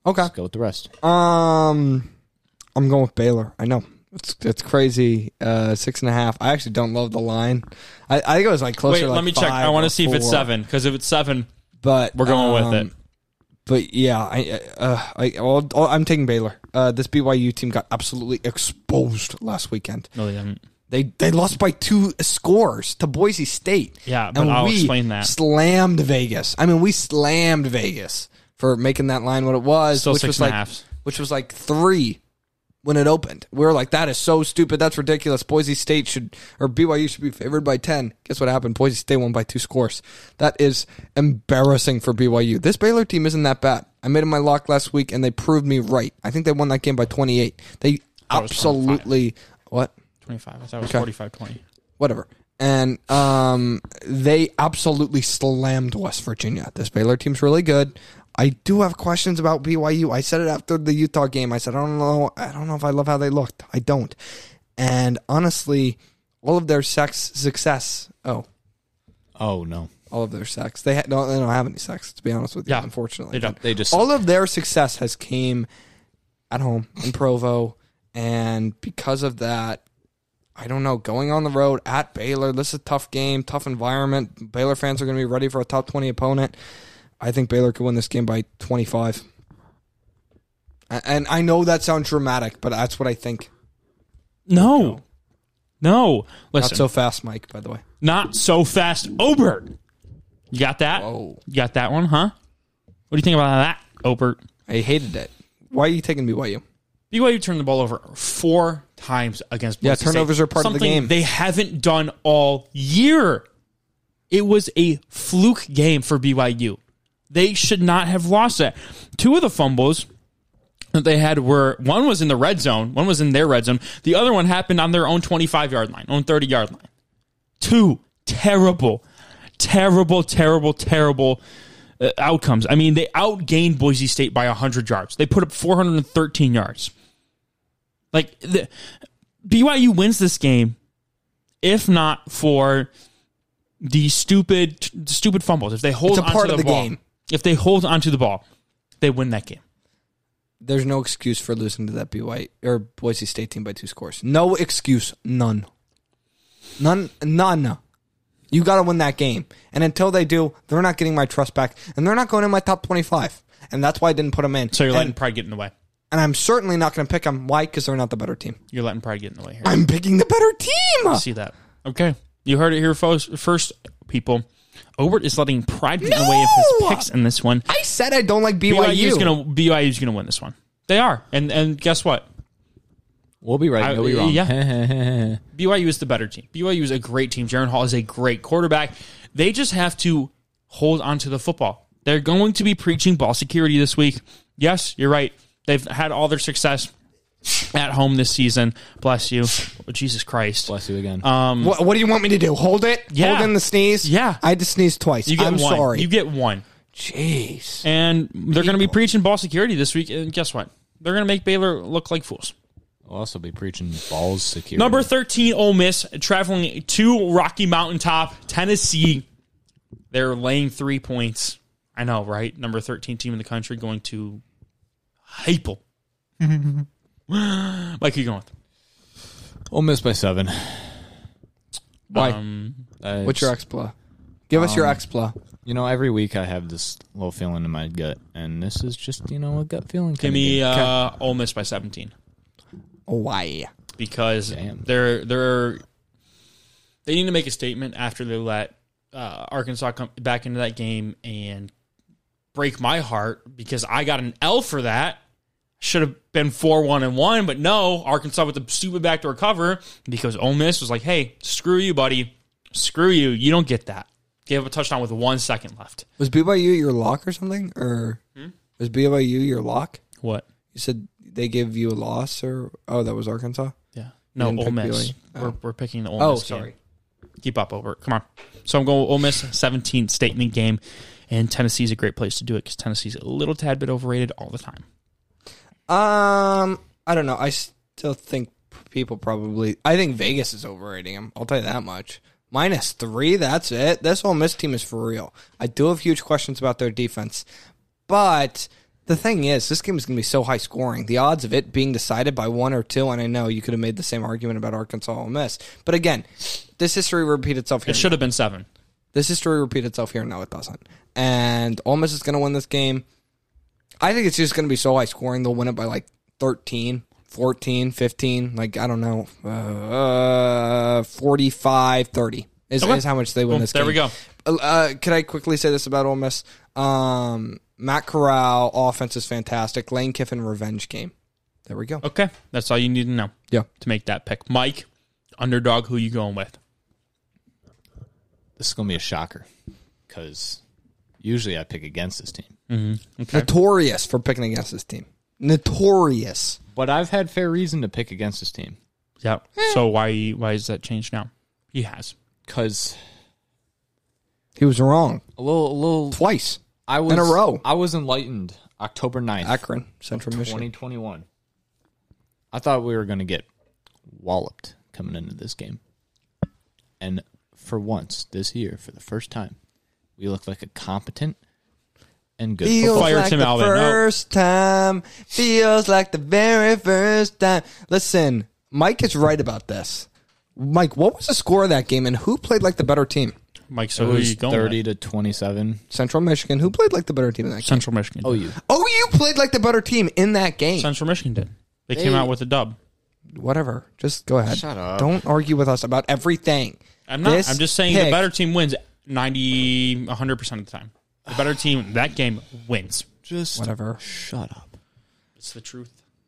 Speaker 2: Okay.
Speaker 3: Let's go with the rest.
Speaker 2: Um, I'm going with Baylor. I know. It's it's crazy. Uh, six and a half. I actually don't love the line. I, I think it was like closer
Speaker 1: Wait,
Speaker 2: to like
Speaker 1: let me check. I want to see if it's
Speaker 2: four.
Speaker 1: seven, because if it's seven,
Speaker 2: But
Speaker 1: we're going
Speaker 2: um,
Speaker 1: with it.
Speaker 2: But yeah, I, uh, I, well, I'm taking Baylor. Uh, this B Y U team got absolutely exposed last weekend.
Speaker 1: No, they didn't.
Speaker 2: They they lost by two scores to Boise State.
Speaker 1: Yeah, but
Speaker 2: and
Speaker 1: I'll
Speaker 2: we
Speaker 1: explain that.
Speaker 2: Slammed Vegas. I mean, we slammed Vegas for making that line what it was,
Speaker 1: Still
Speaker 2: which
Speaker 1: six
Speaker 2: was
Speaker 1: and a
Speaker 2: like
Speaker 1: half.
Speaker 2: which was like three when it opened. We were like, that is so stupid. That's ridiculous. Boise State should, or B Y U should be favored by ten. Guess what happened? Boise State won by two scores. That is embarrassing for B Y U. This Baylor team isn't that bad. I made it my lock last week, and they proved me right. I think they won that game by twenty-eight. They
Speaker 1: That was
Speaker 2: absolutely, what?
Speaker 1: twenty-five. I thought it was
Speaker 2: Okay.
Speaker 1: forty-five twenty.
Speaker 2: Whatever. And um, they absolutely slammed West Virginia. This Baylor team's really good. I do have questions about B Y U. I said it after the Utah game. I said, I don't know. I don't know if I love how they looked. I don't. And honestly, all of their sex success. Oh,
Speaker 3: Oh, no.
Speaker 2: all of their sex. They, ha- don't, they don't have any sex, to be honest with you,
Speaker 1: Yeah,
Speaker 2: unfortunately.
Speaker 1: they don't.
Speaker 3: They just
Speaker 2: All of their success has came at home in Provo. And because of that, I don't know, going on the road at Baylor, this is a tough game, tough environment. Baylor fans are going to be ready for a top twenty opponent. I think Baylor could win this game by twenty-five. And I know that sounds dramatic, but that's what I think.
Speaker 1: No. No. Listen,
Speaker 2: Not so fast, Mike, by the way.
Speaker 1: not so fast. Obert. You got that?
Speaker 2: Whoa.
Speaker 1: You got that one, huh? What do you think about that, Obert?
Speaker 2: I hated it. Why are you taking B Y U?
Speaker 1: B Y U turned the ball over four times against Boise
Speaker 2: Yeah, turnovers
Speaker 1: State.
Speaker 2: are part of the
Speaker 1: Something
Speaker 2: game.
Speaker 1: they haven't done all year. It was a fluke game for B Y U. They should not have lost that. Two of the fumbles that they had were, one was in the red zone, one was in their red zone. The other one happened on their own twenty-five-yard line, own thirty-yard line. Two terrible, terrible, terrible, terrible uh, outcomes. I mean, they outgained Boise State by one hundred yards. They put up four hundred thirteen yards. Like, the, B Y U wins this game if not for the stupid stupid fumbles. If they hold
Speaker 2: It's a
Speaker 1: onto
Speaker 2: part
Speaker 1: the,
Speaker 2: of the
Speaker 1: ball,
Speaker 2: game.
Speaker 1: If they hold onto the ball, they win that game.
Speaker 2: There's no excuse for losing to that B Y U or Boise State team by two scores. No excuse. None. None. None. You got to win that game. And until they do, they're not getting my trust back. And they're not going in my top twenty-five. And that's why I didn't put them in.
Speaker 1: So you're
Speaker 2: and,
Speaker 1: letting pride get in the way.
Speaker 2: and I'm certainly not going to pick them. Why? Because they're not the better team.
Speaker 1: You're letting pride get in the way here.
Speaker 2: I'm picking the better team.
Speaker 1: I see that. Okay. You heard it here first, first people. Obert is letting pride get in the way of his picks in this one.
Speaker 2: I said I don't like B Y U.
Speaker 1: B Y U's gonna B Y U's gonna win this one. They are. And and guess what?
Speaker 3: We'll be right.
Speaker 1: I-
Speaker 3: You'll be wrong.
Speaker 1: yeah. B Y U is the better team. B Y U is a great team. Jaron Hall is a great quarterback. They just have to hold on to the football. They're going to be preaching ball security this week. Yes, you're right. They've had all their success at home this season. Bless you. Oh, Jesus Christ.
Speaker 3: Bless you again.
Speaker 1: Um,
Speaker 2: What, what do you want me to do? Hold it?
Speaker 1: Yeah.
Speaker 2: Hold in the sneeze?
Speaker 1: Yeah.
Speaker 2: I had to sneeze twice.
Speaker 1: you get
Speaker 2: I'm
Speaker 1: one.
Speaker 2: sorry.
Speaker 1: You get one.
Speaker 2: Jeez.
Speaker 1: And they're going to be preaching ball security this week. And guess what? They're going to make Baylor look like fools.
Speaker 3: We'll also be preaching balls security.
Speaker 1: Number thirteen, Ole Miss, traveling to Rocky Mountain Top, Tennessee. They're laying three points. I know, right? Number thirteen team in the country going to Heupel. Mike, who you going with?
Speaker 3: Ole Miss by seven.
Speaker 2: Why?
Speaker 1: Um,
Speaker 3: Uh,
Speaker 2: What's your expla? Give us your expla.
Speaker 3: You know, every week I have this little feeling in my gut, and this is just, you know, a gut feeling.
Speaker 1: give
Speaker 3: kinda
Speaker 1: me
Speaker 3: game.
Speaker 1: uh, Ole Miss by seventeen.
Speaker 2: Why?
Speaker 1: Because
Speaker 3: Damn.
Speaker 1: they're they're they need to make a statement after they let uh, Arkansas come back into that game and break my heart because I got an L for that. Should have been four one and one, but no, Arkansas with the stupid backdoor cover because Ole Miss was like, "Hey, screw you, buddy, screw you. You don't get that." Gave up a touchdown with one second left.
Speaker 2: Was B Y U your lock or something? Or
Speaker 1: Hmm?
Speaker 2: was B Y U your lock?
Speaker 1: What?
Speaker 2: You said they gave you a loss, or oh, that was Arkansas.
Speaker 1: Yeah, no,
Speaker 2: didn't
Speaker 1: Ole
Speaker 2: pick
Speaker 1: Miss.
Speaker 2: B Y U?
Speaker 1: We're
Speaker 2: Oh.
Speaker 1: we're picking the Ole
Speaker 2: Oh,
Speaker 1: Miss. game.
Speaker 2: sorry.
Speaker 1: Keep up, over. Come on. So I'm going with Ole Miss, seventeen statement game, and Tennessee's a great place to do it because Tennessee's a little tad bit overrated all the time.
Speaker 2: Um, I don't know. I still think people probably. I think Vegas is overrating him. I'll tell you that much. Minus three. That's it. This Ole Miss team is for real. I do have huge questions about their defense, but The thing is, this game is going to be so high scoring. The odds of it being decided by one or two, and I know you could have made the same argument about Arkansas Ole Miss, but again, this history repeat itself here.
Speaker 1: It should have been seven.
Speaker 2: This history repeat itself here. No, it doesn't. And Ole Miss is going to win this game. I think it's just going to be so high scoring. They'll win it by like thirteen, fourteen, fifteen. Like, I don't know. Uh, forty-five, thirty is,
Speaker 1: Okay.
Speaker 2: is how much they win
Speaker 1: Boom.
Speaker 2: this
Speaker 1: There
Speaker 2: game.
Speaker 1: we go.
Speaker 2: Uh, can I quickly say this about Ole Miss? Um, Matt Corral, offense is fantastic. Lane Kiffin, revenge game. There we go.
Speaker 1: Okay. That's all you need to know
Speaker 2: Yeah.
Speaker 1: to make that pick. Mike, underdog, who you going with?
Speaker 3: This is going to be a shocker because usually I pick against this team.
Speaker 1: Okay.
Speaker 2: Notorious for picking against this team. Notorious.
Speaker 3: But I've had fair reason to pick against this team
Speaker 1: Yeah. So why why is that changed now? He has.
Speaker 3: because
Speaker 2: He was wrong
Speaker 3: a little, a little.
Speaker 2: twice
Speaker 3: I was
Speaker 2: in a row.
Speaker 3: I was enlightened October ninth,
Speaker 2: Akron, Central Michigan.
Speaker 3: twenty twenty-one. I thought we were going to get walloped coming into this game, and for once this year, for the first time, we look like a competent and good
Speaker 2: Feels
Speaker 3: football.
Speaker 1: Fire
Speaker 2: like
Speaker 1: Tim
Speaker 2: the
Speaker 1: Alvin. No.
Speaker 2: first time. Feels like the very first time. Listen, Mike is right about this. Mike, what was the score of that game, and who played like the better team?
Speaker 1: Mike,
Speaker 3: So
Speaker 1: so
Speaker 3: it
Speaker 1: who are
Speaker 3: was
Speaker 1: you going
Speaker 3: thirty
Speaker 1: with?
Speaker 3: to twenty-seven.
Speaker 2: Central Michigan. Who played like the better team in that game?
Speaker 1: Central Michigan.
Speaker 3: Oh, you.
Speaker 2: Oh, you played like the better team in that game.
Speaker 1: Central Michigan did. They came
Speaker 3: They-
Speaker 1: out with a dub.
Speaker 2: Whatever. Just go ahead.
Speaker 3: Shut up.
Speaker 2: Don't argue with us about everything.
Speaker 1: I'm not.
Speaker 2: This
Speaker 1: I'm just saying
Speaker 2: pick-
Speaker 1: the better team wins ninety, one hundred percent of the time. The better team, that game wins.
Speaker 3: Just
Speaker 2: Whatever.
Speaker 3: shut up.
Speaker 1: It's the truth.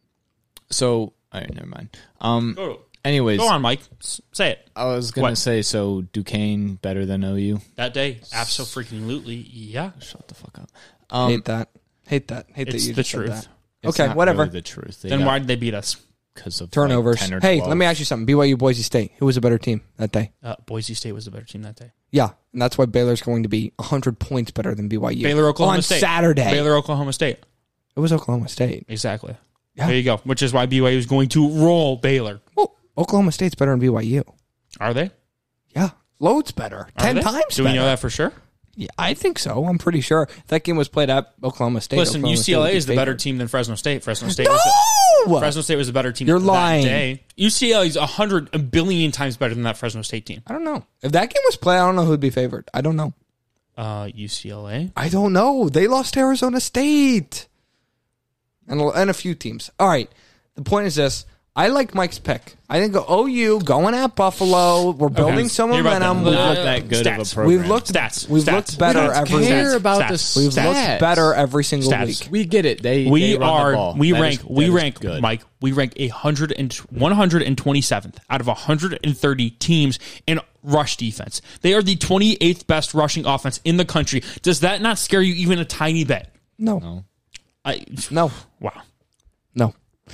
Speaker 3: So, all right, never mind. Um.
Speaker 1: Go,
Speaker 3: Anyways,
Speaker 1: go on, Mike. S- say it.
Speaker 3: I was gonna
Speaker 1: What?
Speaker 3: say so. Duquesne better than O U.
Speaker 1: That day, absolutely, yeah.
Speaker 3: Shut the fuck up. Um,
Speaker 2: Hate that. Hate that. Hate that
Speaker 1: It's
Speaker 2: you
Speaker 1: the
Speaker 2: just said
Speaker 1: truth.
Speaker 2: that.
Speaker 3: it's
Speaker 2: Okay,
Speaker 3: not
Speaker 2: whatever.
Speaker 3: really the truth. They
Speaker 1: Then
Speaker 3: got-
Speaker 1: why did they beat us?
Speaker 3: Because of
Speaker 2: Turnovers.
Speaker 3: Like ten or
Speaker 2: Hey,
Speaker 3: twelve.
Speaker 2: let me ask you something. B Y U Boise State. Who was a better team that day?
Speaker 1: Uh, Boise State was the better team that day.
Speaker 2: Yeah, and that's why Baylor's going to be one hundred points better than B Y U.
Speaker 1: Baylor, Oklahoma
Speaker 2: on
Speaker 1: State.
Speaker 2: Saturday.
Speaker 1: Baylor, Oklahoma State.
Speaker 2: It was Oklahoma State.
Speaker 1: Exactly.
Speaker 2: Yeah.
Speaker 1: There you go. Which is why B Y U is going to roll Baylor.
Speaker 2: Well, Oklahoma State's better than B Y U.
Speaker 1: Are they?
Speaker 2: Yeah, loads better.
Speaker 1: Are
Speaker 2: Ten
Speaker 1: they?
Speaker 2: times
Speaker 1: Do
Speaker 2: better.
Speaker 1: we know that for sure?
Speaker 2: Yeah, I think so. I'm pretty sure. If that game was played at Oklahoma State.
Speaker 1: Listen,
Speaker 2: Oklahoma
Speaker 1: U C L A
Speaker 2: State would be
Speaker 1: is the better
Speaker 2: favored.
Speaker 1: team than Fresno State. Fresno State was the,
Speaker 2: No!
Speaker 1: Fresno State was the better team
Speaker 2: You're
Speaker 1: that
Speaker 2: lying.
Speaker 1: day. U C L A is a hundred, a billion times better than that Fresno State team.
Speaker 2: I don't know. If that game was played, I don't know who'd be favored. I don't know.
Speaker 1: Uh, U C L A.
Speaker 2: I don't know. They lost to Arizona State. And, and a few teams. All right. The point is this. I like Mike's pick. I think O U going at Buffalo. We're building some
Speaker 1: Hear about
Speaker 2: momentum.
Speaker 1: that.
Speaker 3: We're
Speaker 1: Uh,
Speaker 3: not that good of a
Speaker 1: stats.
Speaker 3: program.
Speaker 2: We've looked
Speaker 1: Stats.
Speaker 2: We've
Speaker 1: Stats.
Speaker 2: looked better
Speaker 1: We don't
Speaker 2: every
Speaker 3: care
Speaker 2: week.
Speaker 3: about
Speaker 1: Stats.
Speaker 3: the
Speaker 2: We've
Speaker 3: stats.
Speaker 2: looked better every single
Speaker 1: Stats.
Speaker 2: week.
Speaker 3: We get it. They
Speaker 1: We
Speaker 3: they run the
Speaker 1: are.
Speaker 3: ball.
Speaker 1: We
Speaker 3: That
Speaker 1: rank.
Speaker 3: is-
Speaker 1: we
Speaker 3: that is
Speaker 1: rank.
Speaker 3: good.
Speaker 1: Mike. We rank a hundred and one hundred and twenty seventh out of one hundred and thirty teams in rush defense. They are the twenty eighth best rushing offense in the country. Does that not scare you even a tiny bit?
Speaker 2: No.
Speaker 3: No.
Speaker 1: I,
Speaker 2: No.
Speaker 1: Wow.
Speaker 2: No.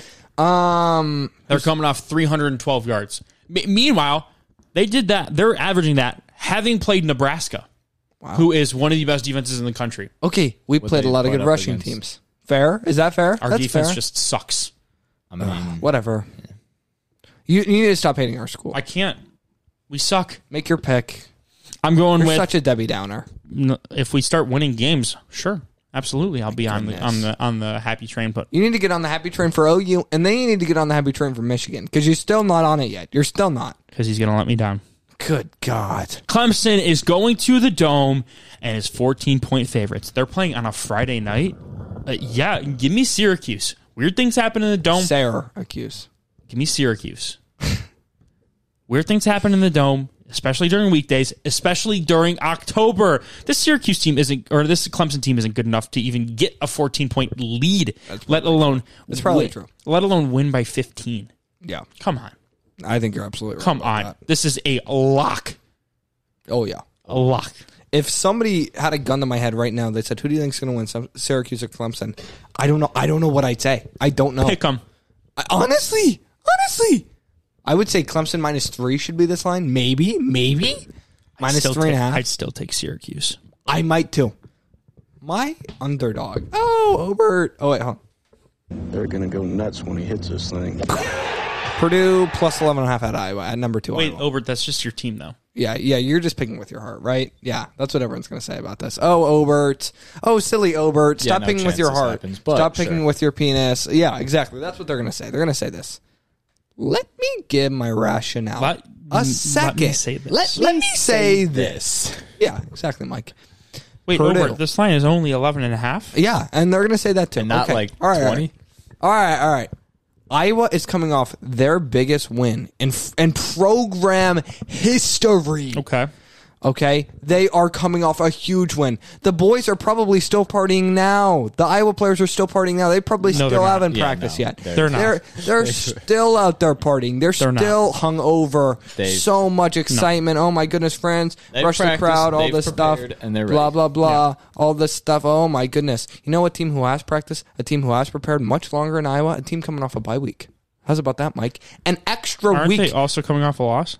Speaker 2: Um.
Speaker 1: They're coming off three hundred twelve yards. Me- meanwhile, they did that. They're averaging that having played Nebraska, who is one of the best defenses in the country.
Speaker 2: Okay, we
Speaker 3: What
Speaker 2: played
Speaker 3: they
Speaker 2: a lot of
Speaker 3: put
Speaker 2: good
Speaker 3: up
Speaker 2: rushing
Speaker 3: against-
Speaker 2: teams. Fair? Is that fair?
Speaker 1: Our
Speaker 2: That's
Speaker 1: defense
Speaker 2: fair.
Speaker 1: just sucks.
Speaker 3: I mean,
Speaker 2: Whatever. You, you need to stop hating our school.
Speaker 1: I can't. We suck.
Speaker 2: Make your pick.
Speaker 1: I'm going
Speaker 2: You're
Speaker 1: with
Speaker 2: such a Debbie Downer.
Speaker 1: n- if we start winning games, sure, absolutely, I'll be on the
Speaker 2: goodness.
Speaker 1: on the on the happy train. But
Speaker 2: You need to get on the happy train for O U, and then you need to get on the happy train for Michigan because you're still not on it yet. You're still not.
Speaker 1: because he's gonna let me down.
Speaker 2: Good God.
Speaker 1: Clemson is going to the Dome and is fourteen point favorites. They're playing on a Friday night. Uh, yeah, give me Syracuse. Weird things happen in the Dome.
Speaker 2: Sarah accuse.
Speaker 1: Give me Syracuse. Weird things happen in the Dome, especially during weekdays, especially during October. This Syracuse team isn't, or this Clemson team isn't good enough to even get a fourteen point lead, let alone
Speaker 2: That's probably
Speaker 1: win,
Speaker 2: true.
Speaker 1: Let alone win by fifteen.
Speaker 2: Yeah.
Speaker 1: Come on,
Speaker 2: I think you're absolutely right.
Speaker 1: come
Speaker 2: about
Speaker 1: on.
Speaker 2: that.
Speaker 1: This is a lock,
Speaker 2: Oh, yeah.
Speaker 1: a lock.
Speaker 2: If somebody had a gun to my head right now, they said, who do you think's going to win, Some- Syracuse or Clemson? I don't know. I don't know what I'd say. I don't know.
Speaker 1: Pick them.
Speaker 2: I- honestly, honestly, I would say Clemson minus three should be this line. Maybe, maybe. Minus
Speaker 1: Still
Speaker 2: three and a
Speaker 1: take-
Speaker 2: half.
Speaker 1: I'd still take Syracuse.
Speaker 2: I might too. My underdog. Oh, Obert. Oh, wait, hold on.
Speaker 6: They're gonna go nuts when he hits this thing.
Speaker 2: Purdue plus eleven and a half at Iowa at number two.
Speaker 1: Wait,
Speaker 2: Iowa.
Speaker 1: Obert, that's just your team, though.
Speaker 2: Yeah, yeah, you're just picking with your heart, right? Yeah, that's what everyone's going to say about this. Oh, Obert. Oh, silly Obert. Stop
Speaker 3: Yeah, no
Speaker 2: picking with
Speaker 3: chance
Speaker 2: your
Speaker 3: this
Speaker 2: heart.
Speaker 3: happens, but
Speaker 2: Stop picking
Speaker 3: sure.
Speaker 2: with your penis. Yeah, exactly. That's what they're going to say. They're going to say this. Let me give my rationale.
Speaker 1: Let-
Speaker 2: a
Speaker 1: let
Speaker 2: second.
Speaker 1: me say this.
Speaker 2: Let, let me say this. Yeah, exactly, Mike.
Speaker 1: Wait,
Speaker 2: Purdue.
Speaker 1: Obert, this line is only eleven and a half?
Speaker 2: Yeah, and they're going to say that too.
Speaker 3: And not
Speaker 2: Okay.
Speaker 3: like
Speaker 2: all right,
Speaker 3: twenty?
Speaker 2: All right, all right. Iowa is coming off their biggest win in in program history.
Speaker 1: Okay.
Speaker 2: Okay, they are coming off a huge win. The boys are probably still partying now. The Iowa players are still partying now. They probably
Speaker 1: No,
Speaker 2: still
Speaker 1: they're not.
Speaker 2: haven't
Speaker 3: Yeah,
Speaker 2: practiced
Speaker 3: no,
Speaker 2: yet.
Speaker 3: they're-
Speaker 1: They're not.
Speaker 2: They're they're still out there partying. They're,
Speaker 1: They're not.
Speaker 2: still hungover.
Speaker 3: They've-
Speaker 2: So much excitement. Oh my goodness, friends!
Speaker 3: They've
Speaker 2: Rush the
Speaker 3: practiced,
Speaker 2: crowd. All
Speaker 3: they've
Speaker 2: this stuff.
Speaker 3: prepared, and they're
Speaker 2: blah
Speaker 3: ready.
Speaker 2: blah blah. All this stuff. Oh my goodness! You know what team who has practiced? A team who has prepared much longer in Iowa. A team coming off a bye week. How's about that, Mike? An extra
Speaker 1: Aren't
Speaker 2: week.
Speaker 1: they also coming off a loss?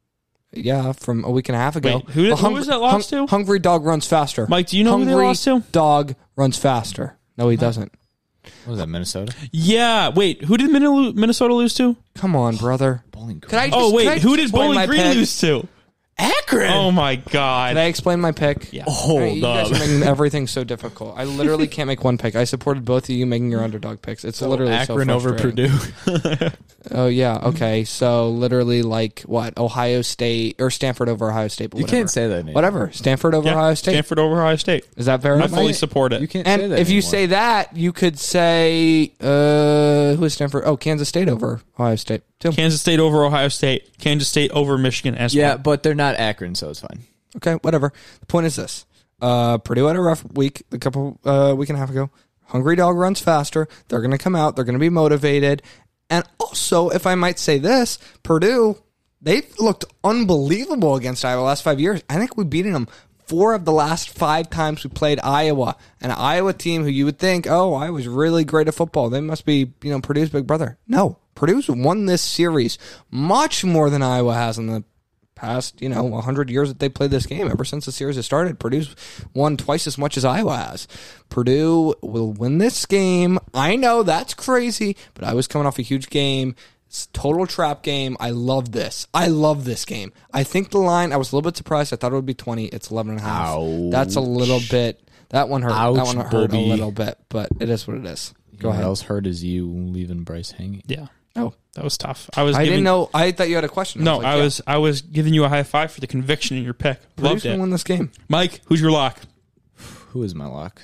Speaker 2: Yeah, from a week and a half ago.
Speaker 1: Wait, who did-
Speaker 2: The
Speaker 1: who was that lost to?
Speaker 2: Hungry Dog runs faster.
Speaker 1: Mike, do you know who
Speaker 2: Hungry
Speaker 1: they lost to?
Speaker 2: Dog runs faster. No, he doesn't.
Speaker 3: What was that, Minnesota?
Speaker 1: Yeah. Wait, who did Min- Minnesota lose to?
Speaker 2: Come on, brother.
Speaker 3: Bowling Green.
Speaker 2: Could I?
Speaker 1: Oh,
Speaker 2: just-
Speaker 1: wait,
Speaker 2: can I
Speaker 1: who
Speaker 2: just
Speaker 1: did
Speaker 2: explain
Speaker 1: Bowling
Speaker 2: my
Speaker 1: Green
Speaker 2: pick?
Speaker 1: lose to?
Speaker 3: Akron.
Speaker 1: Oh, my
Speaker 2: Can I
Speaker 1: God.
Speaker 2: explain my pick?
Speaker 1: Yeah.
Speaker 3: Hold
Speaker 2: you guys
Speaker 3: up.
Speaker 2: are making everything so difficult. I literally can't make one pick. I supported both of you making your underdog picks. It's literally
Speaker 3: Akron
Speaker 2: so
Speaker 3: over
Speaker 2: frustrating.
Speaker 3: Purdue.
Speaker 2: Oh yeah, okay. So literally, like what? Ohio State or Stanford over Ohio State? But
Speaker 3: You
Speaker 2: whatever.
Speaker 3: can't say that name.
Speaker 2: Whatever. Stanford over
Speaker 1: Yeah,
Speaker 2: Ohio State.
Speaker 1: Stanford over Ohio State.
Speaker 2: Is that fair?
Speaker 1: I fully
Speaker 2: Mike?
Speaker 1: support it.
Speaker 3: You can't
Speaker 2: And
Speaker 3: say that
Speaker 2: if you
Speaker 3: anymore.
Speaker 2: say that, you could say uh, who is Stanford? Oh, Kansas State over Ohio State. Too.
Speaker 1: Kansas State over Ohio State. Kansas State over Michigan as
Speaker 3: Yeah,
Speaker 1: well.
Speaker 3: but they're not Akron, so it's fine.
Speaker 2: Okay, whatever. The point is this: uh, Purdue had a rough week a couple uh, week and a half ago. Hungry Dog runs faster. They're going to come out. They're going to be motivated. And also, if I might say this, Purdue, they've looked unbelievable against Iowa the last five years. I think we've beaten them four of the last five times we played Iowa. An Iowa team who you would think, oh, Iowa's really great at football. They must be, you know, Purdue's big brother. No, Purdue's won this series much more than Iowa has in the past, you know, one hundred years that they played this game. Ever since the series has started, Purdue's won twice as much as Iowa has. Purdue will win this game. I know that's crazy, but I was coming off a huge game. It's a total trap game. I love this. I love this game. I think the line, I was a little bit surprised. I thought it would be twenty. It's eleven and a half.
Speaker 3: Ouch.
Speaker 2: That's a little bit, that one hurt. that
Speaker 3: Ouch,
Speaker 2: one hurt
Speaker 3: Bobby.
Speaker 2: a little bit, but it is what it is. Go
Speaker 3: What
Speaker 2: ahead.
Speaker 3: else hurt is you leaving Bryce hanging.
Speaker 1: Yeah.
Speaker 2: Oh,
Speaker 1: That was tough. I was
Speaker 2: I
Speaker 1: giving,
Speaker 2: didn't know. I thought you had a question.
Speaker 1: No,
Speaker 2: like,
Speaker 1: I
Speaker 2: yeah,
Speaker 1: was I was giving you a high five for the conviction in your pick.
Speaker 2: Purdue's
Speaker 1: Loved
Speaker 2: going to
Speaker 1: it.
Speaker 2: win this game.
Speaker 1: Mike, who's your lock?
Speaker 3: Who is my lock?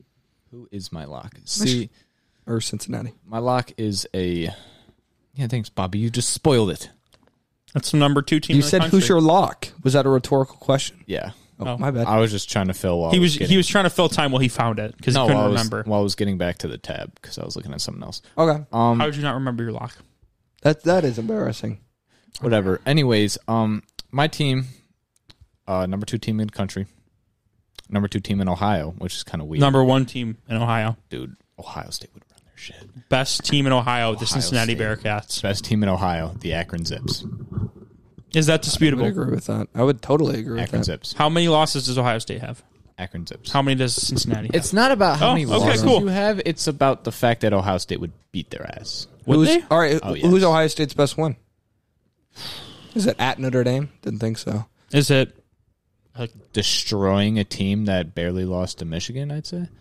Speaker 3: Who is my lock? See,
Speaker 2: Or Cincinnati.
Speaker 3: my lock is a. Yeah, thanks, Bobby. You just spoiled it.
Speaker 1: That's the number two team.
Speaker 2: You
Speaker 1: in the
Speaker 2: said,
Speaker 1: country.
Speaker 2: who's your lock? Was that a rhetorical question?
Speaker 3: Yeah.
Speaker 2: Oh,
Speaker 1: Oh.
Speaker 2: my bad.
Speaker 3: I was just trying to fill while
Speaker 1: He
Speaker 3: I
Speaker 1: was
Speaker 3: getting,
Speaker 1: he was trying to fill time while he found it because
Speaker 3: no,
Speaker 1: he couldn't
Speaker 3: while I was,
Speaker 1: remember.
Speaker 3: while I was getting back to the tab because I was looking at something else.
Speaker 2: Okay.
Speaker 3: Um,
Speaker 1: How did you not remember your lock?
Speaker 2: That that is embarrassing.
Speaker 3: whatever. Anyways, um, my team, uh, number two team in the country, number two team in Ohio, which is kind of weird.
Speaker 1: Number one team in Ohio.
Speaker 3: Dude, Ohio State would run their shit.
Speaker 1: Best team in Ohio, the
Speaker 3: Ohio
Speaker 1: Cincinnati
Speaker 3: State.
Speaker 1: Bearcats.
Speaker 3: Best team in Ohio, the Akron Zips.
Speaker 1: Is that
Speaker 2: I would
Speaker 1: disputable?
Speaker 2: agree with that. I would totally agree with
Speaker 3: Akron
Speaker 2: that.
Speaker 3: Zips.
Speaker 1: How many losses does Ohio State have?
Speaker 3: Akron Zips.
Speaker 1: How many does Cincinnati have?
Speaker 3: It's not about how
Speaker 1: Oh,
Speaker 3: many
Speaker 1: okay,
Speaker 3: losses
Speaker 1: cool.
Speaker 3: you have. It's about the fact that Ohio State would beat their ass.
Speaker 1: Would
Speaker 2: Who's,
Speaker 1: they?
Speaker 2: All right.
Speaker 3: Oh,
Speaker 2: Who's
Speaker 3: yes.
Speaker 2: Ohio State's best win? Is it at Notre Dame? Didn't think so.
Speaker 1: Is it?
Speaker 3: Destroying a team that barely lost to Michigan, I'd say.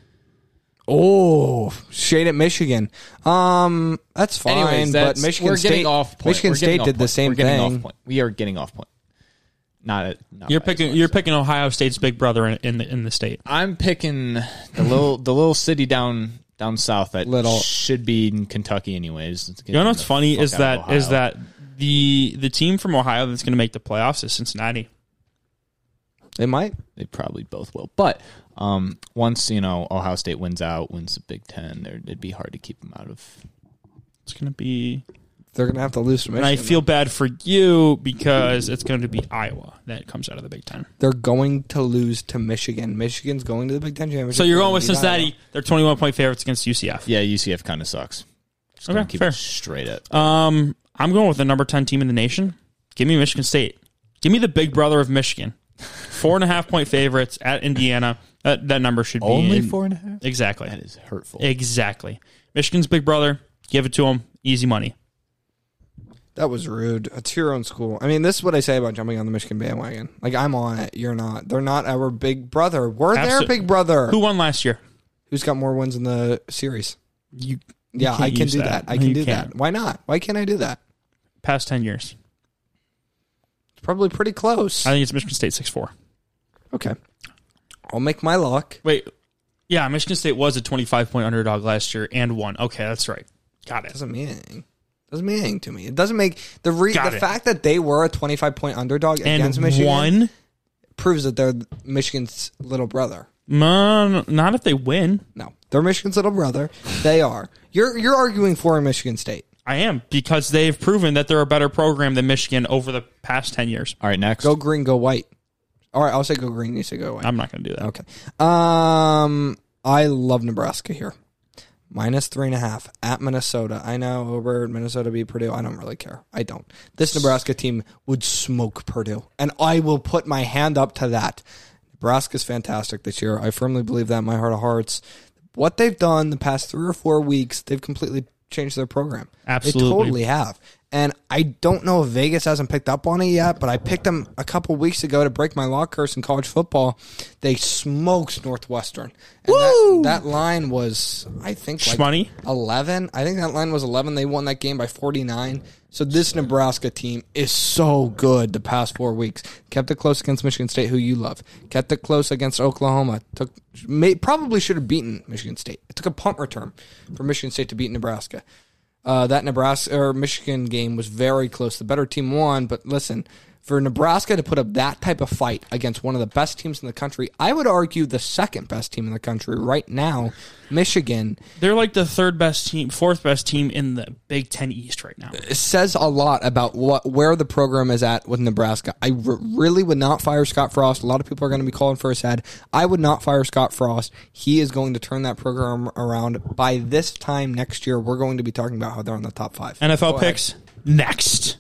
Speaker 2: Oh, shade at Michigan. Um, that's fine.
Speaker 3: Anyways, that's,
Speaker 2: but Michigan
Speaker 3: we're
Speaker 2: State,
Speaker 3: getting off point.
Speaker 2: Michigan
Speaker 3: We're getting
Speaker 2: State
Speaker 3: off
Speaker 2: did the
Speaker 3: point.
Speaker 2: same
Speaker 3: we're getting
Speaker 2: thing.
Speaker 3: Off point. We are getting off point. Not, a, not
Speaker 1: You're
Speaker 3: by
Speaker 1: picking.
Speaker 3: as much.
Speaker 1: You're picking Ohio State's big brother in, in the in the state.
Speaker 3: I'm picking the little the little city down down south that
Speaker 2: Little.
Speaker 3: should be in Kentucky anyways. It's
Speaker 1: You know what's
Speaker 3: the
Speaker 1: funny
Speaker 3: fuck
Speaker 1: is
Speaker 3: out
Speaker 1: that
Speaker 3: of
Speaker 1: is
Speaker 3: Ohio.
Speaker 1: that the the team from Ohio that's going to make the playoffs is Cincinnati.
Speaker 2: They might.
Speaker 3: They probably both will. But um, once you know Ohio State wins out, wins the Big Ten, there it'd be hard to keep them out of.
Speaker 1: It's going to be,
Speaker 2: They're going to have to lose to
Speaker 1: and
Speaker 2: Michigan.
Speaker 1: I feel bad for you because it's going to be Iowa that comes out of the Big Ten.
Speaker 2: They're going to lose to Michigan. Michigan's going to the Big Ten championship.
Speaker 1: So you're
Speaker 2: They're
Speaker 1: going with
Speaker 2: gonna beat
Speaker 1: Cincinnati.
Speaker 2: Iowa.
Speaker 1: They're twenty-one point favorites against U C F.
Speaker 3: Yeah, U C F kind of sucks. Just gonna
Speaker 1: Okay,
Speaker 3: keep
Speaker 1: fair.
Speaker 3: it straight up.
Speaker 1: Um, I'm going with the number ten team in the nation. Give me Michigan State. Give me the big brother of Michigan. Four and a half point favorites at Indiana. That that number should be
Speaker 3: Only
Speaker 1: in-
Speaker 3: four and a half.
Speaker 1: Exactly.
Speaker 3: That is hurtful.
Speaker 1: Exactly. Michigan's big brother. Give it to them. Easy money.
Speaker 2: That was rude. It's your own school. I mean, this is what I say about jumping on the Michigan bandwagon. Like, I'm on it. You're not. They're not our big brother. We're
Speaker 1: Absol-
Speaker 2: their big brother.
Speaker 1: Who won last year?
Speaker 2: Who's got more wins in the series?
Speaker 1: You.
Speaker 2: Yeah,
Speaker 1: can't
Speaker 2: I can
Speaker 1: use
Speaker 2: do
Speaker 1: that.
Speaker 2: that. I can
Speaker 1: You
Speaker 2: do
Speaker 1: can't.
Speaker 2: that. Why not? Why can't I do that?
Speaker 1: Past ten years.
Speaker 2: It's probably pretty close.
Speaker 1: I think it's Michigan State six four.
Speaker 2: Okay. I'll make my luck.
Speaker 1: Wait. Yeah, Michigan State was a twenty-five point underdog last year and won. Okay, that's right. Got it.
Speaker 2: Doesn't mean anything. Doesn't mean anything to me. It doesn't make the re-
Speaker 1: Got
Speaker 2: the
Speaker 1: it.
Speaker 2: fact that they were a twenty-five point underdog
Speaker 1: And
Speaker 2: against Michigan
Speaker 1: won?
Speaker 2: proves that they're Michigan's little brother.
Speaker 1: Man, not if they win.
Speaker 2: No, they're Michigan's little brother. They are. You're you're arguing for Michigan State.
Speaker 1: I am, because they've proven that they're a better program than Michigan over the past ten years.
Speaker 3: All right, next.
Speaker 2: Go green, go white. All right, I'll say go green. You say go white.
Speaker 1: I'm not going to do that.
Speaker 2: Okay. Um, I love Nebraska here. Minus three and a half at Minnesota. I know over Minnesota beat Purdue. I don't really care. I don't. This Nebraska team would smoke Purdue, and I will put my hand up to that. Nebraska's fantastic this year. I firmly believe that in my heart of hearts. What they've done the past three or four weeks, they've completely changed their program.
Speaker 1: Absolutely.
Speaker 2: They totally have. And I don't know if Vegas hasn't picked up on it yet, but I picked them a couple weeks ago to break my lock curse in college football. They smoked Northwestern. And
Speaker 1: Woo!
Speaker 2: That, that line was, I think, like
Speaker 1: Shmoney?
Speaker 2: eleven. I think that line was eleven. They won that game by forty-nine. So this Nebraska team is so good the past four weeks. Kept it close against Michigan State, who you love. Kept it close against Oklahoma. Took may, Probably should have beaten Michigan State. It took a punt return for Michigan State to beat Nebraska. Uh, that Nebraska or Michigan game was very close. The better team won, but listen, for Nebraska to put up that type of fight against one of the best teams in the country, I would argue the second best team in the country right now, Michigan,
Speaker 1: They're like the third best team, fourth best team in the Big Ten East right now.
Speaker 2: it says a lot about what where the program is at with Nebraska. I r- really would not fire Scott Frost. A lot of people are going to be calling for his head. I would not fire Scott Frost. He is going to turn that program around. By this time next year, we're going to be talking about how they're in the top five.
Speaker 1: N F L
Speaker 2: Go ahead.
Speaker 1: picks next.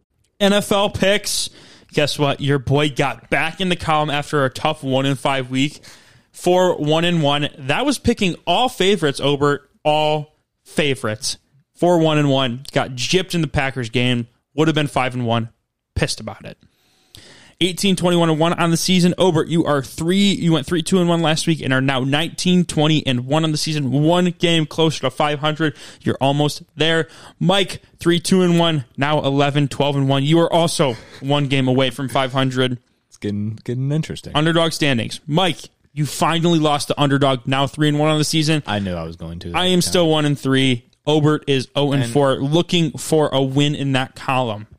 Speaker 1: N F L picks. Guess what? Your boy got back in the column after a tough one in five week. For one and one. That was picking all favorites, Obert. All favorites. For one and one. Got gypped in the Packers game. Would have been five and one. Pissed about it. eighteen twenty-one and one on the season. Obert, you are three. You went three two and one last week and are now nineteen twenty and one on the season. One game closer to five hundred. You're almost there. Mike, three two and one. Now eleven twelve and one. You are also one game away from five hundred.
Speaker 3: It's getting getting interesting.
Speaker 1: Underdog standings. Mike, you finally lost to underdog. Now three and one on the season.
Speaker 3: I knew I was going to.
Speaker 1: I am still one and three. Obert is zero and
Speaker 3: And-
Speaker 1: four. Looking for a win in that column.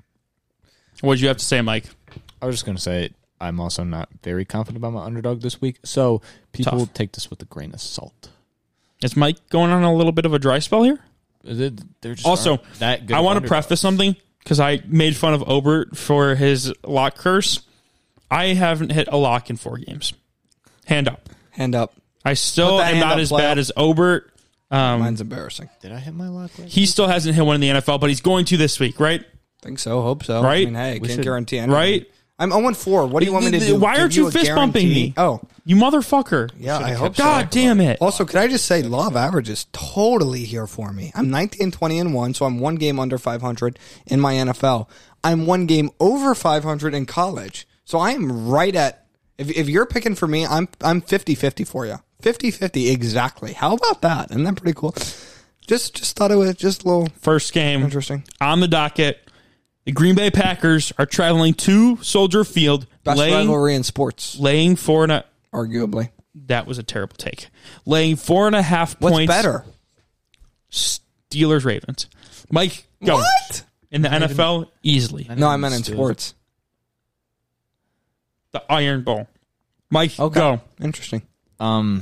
Speaker 1: What did you have to say, Mike?
Speaker 3: I was just going to say I'm also not very confident about my underdog this week. So people
Speaker 1: Tough.
Speaker 3: take this with a grain of salt.
Speaker 1: Is Mike going on a little bit of a dry spell here?
Speaker 3: They're just
Speaker 1: Also,
Speaker 3: aren't that good
Speaker 1: I
Speaker 3: of
Speaker 1: want to
Speaker 3: underdogs.
Speaker 1: preface something because I made fun of Obert for his lock curse. I haven't hit a lock in four games. Hand up.
Speaker 2: Hand up.
Speaker 1: I still
Speaker 2: Put that
Speaker 1: am
Speaker 2: hand
Speaker 1: not
Speaker 2: up,
Speaker 1: as
Speaker 2: player.
Speaker 1: bad as Obert. Um,
Speaker 2: Mine's embarrassing.
Speaker 3: Did I hit my lock right?
Speaker 1: he still hasn't hit one in the N F L, but he's going to this week, right?
Speaker 2: Think so. Hope so.
Speaker 1: Right?
Speaker 2: I mean, hey,
Speaker 3: We
Speaker 2: can't
Speaker 3: should-
Speaker 2: guarantee anything.
Speaker 1: Right?
Speaker 2: I'm zero and four. What do you want me to do?
Speaker 1: Why
Speaker 2: Give
Speaker 1: aren't you
Speaker 2: a
Speaker 1: fist bumping
Speaker 2: guarantee?
Speaker 1: me?
Speaker 2: Oh,
Speaker 1: You motherfucker.
Speaker 2: yeah, I hope so.
Speaker 1: God damn it.
Speaker 2: Also, could I just say, law of average is totally here for me. I'm nineteen, twenty, and one, so I'm one game under five hundred in my N F L. I'm one game over five hundred in college. So I am right at, if, if you're picking for me, I'm I'm fifty-fifty for you. fifty-fifty, exactly. How about that? Isn't that pretty cool? Just just thought it was just a little
Speaker 1: First game
Speaker 2: interesting.
Speaker 1: on the docket. The Green Bay Packers are traveling to Soldier Field,
Speaker 2: Best
Speaker 1: laying,
Speaker 2: rivalry in sports,
Speaker 1: laying four and a.
Speaker 2: arguably.
Speaker 1: That was a terrible take. Laying four and a half
Speaker 2: What's
Speaker 1: points.
Speaker 2: better?
Speaker 1: Steelers Ravens. Mike, go.
Speaker 2: What?
Speaker 1: In the N F L, easily.
Speaker 2: No, I meant in
Speaker 3: Still-
Speaker 2: sports.
Speaker 1: The Iron Bowl. Mike,
Speaker 2: Okay.
Speaker 1: go.
Speaker 2: Interesting.
Speaker 3: Um.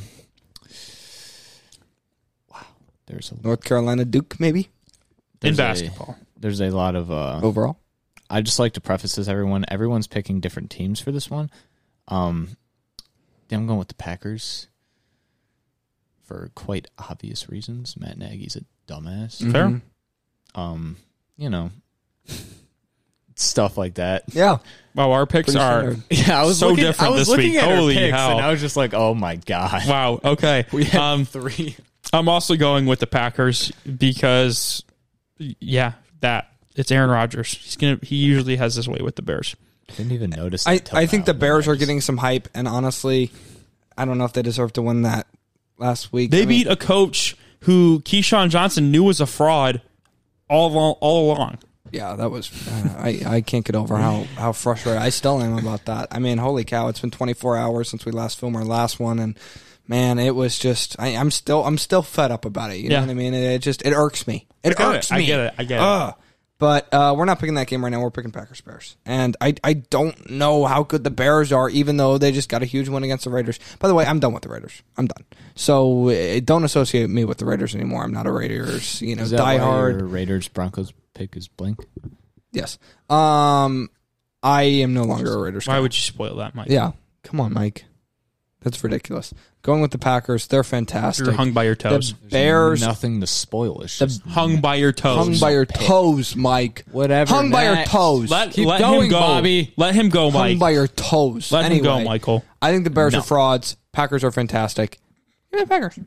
Speaker 3: Wow. There's a
Speaker 2: North Carolina Duke, maybe?
Speaker 1: In
Speaker 3: there's a-
Speaker 1: basketball.
Speaker 3: there's a lot of uh.
Speaker 2: Overall?
Speaker 3: I just like to preface this, everyone. Everyone's picking different teams for this one. Um, I'm going with the Packers for quite obvious reasons. Matt Nagy's a dumbass.
Speaker 1: Fair.
Speaker 2: Mhm.
Speaker 3: Um, you know, stuff like that.
Speaker 2: Yeah.
Speaker 1: Wow, our picks
Speaker 2: Pretty
Speaker 1: are.
Speaker 2: standard.
Speaker 3: Yeah, I was
Speaker 1: So
Speaker 3: looking,
Speaker 1: different
Speaker 3: I was
Speaker 1: this
Speaker 3: looking
Speaker 1: week.
Speaker 3: at our
Speaker 1: Holy
Speaker 3: picks,
Speaker 1: hell.
Speaker 3: and I was just like, oh my god.
Speaker 1: Wow, okay.
Speaker 3: We had
Speaker 1: Um,
Speaker 3: three.
Speaker 1: I'm also going with the Packers because, yeah, that. It's Aaron Rodgers. He's gonna. He usually has his way with the Bears.
Speaker 3: Didn't even notice.
Speaker 2: I,
Speaker 3: that till
Speaker 2: I think
Speaker 3: now.
Speaker 2: the Bears are
Speaker 3: Nice.
Speaker 2: getting some hype, and honestly, I don't know if they deserve to win that last week.
Speaker 1: They
Speaker 2: I mean,
Speaker 1: beat a coach who Keyshawn Johnson knew was a fraud all along. All along.
Speaker 2: Yeah, that was. Uh, I I can't get over how how frustrated I still am about that. I mean, holy cow! It's been twenty-four hours since we last filmed our last one, and man, it was just. I, I'm still I'm still fed up about it. You
Speaker 1: Yeah.
Speaker 2: know what I mean? It, it just it irks me. It
Speaker 1: I get
Speaker 2: irks
Speaker 1: it. I
Speaker 2: me.
Speaker 1: get it. I get it.
Speaker 2: Ugh. But uh, we're not picking that game right now. We're picking Packers Bears, and I I don't know how good the Bears are, even though they just got a huge win against the Raiders. By the way, I'm done with the Raiders. I'm done. So uh, don't associate me with the Raiders anymore. I'm not a Raiders, you know,
Speaker 3: Is that why
Speaker 2: diehard.
Speaker 3: your Raiders Broncos pick is blank?
Speaker 2: Yes. Um, I am no longer a Raiders.
Speaker 1: Why
Speaker 2: fan.
Speaker 1: would you spoil that, Mike?
Speaker 2: Yeah. Come on, Mike. That's ridiculous. Going with the Packers, they're fantastic.
Speaker 1: You're hung by your toes.
Speaker 2: The Bears
Speaker 3: Nothing to spoil. It's just
Speaker 1: hung by your toes.
Speaker 2: hung by your toes, Mike.
Speaker 3: whatever.
Speaker 2: Hung by your
Speaker 3: Matt.
Speaker 2: toes.
Speaker 1: Let,
Speaker 3: Keep
Speaker 1: let
Speaker 3: going,
Speaker 1: him go,
Speaker 3: Bobby.
Speaker 1: Let him go, Mike.
Speaker 2: Hung by your toes.
Speaker 1: Let
Speaker 2: anyway,
Speaker 1: him go, Michael.
Speaker 2: I think the Bears
Speaker 3: No.
Speaker 2: are frauds. Packers are fantastic. Give me the Packers.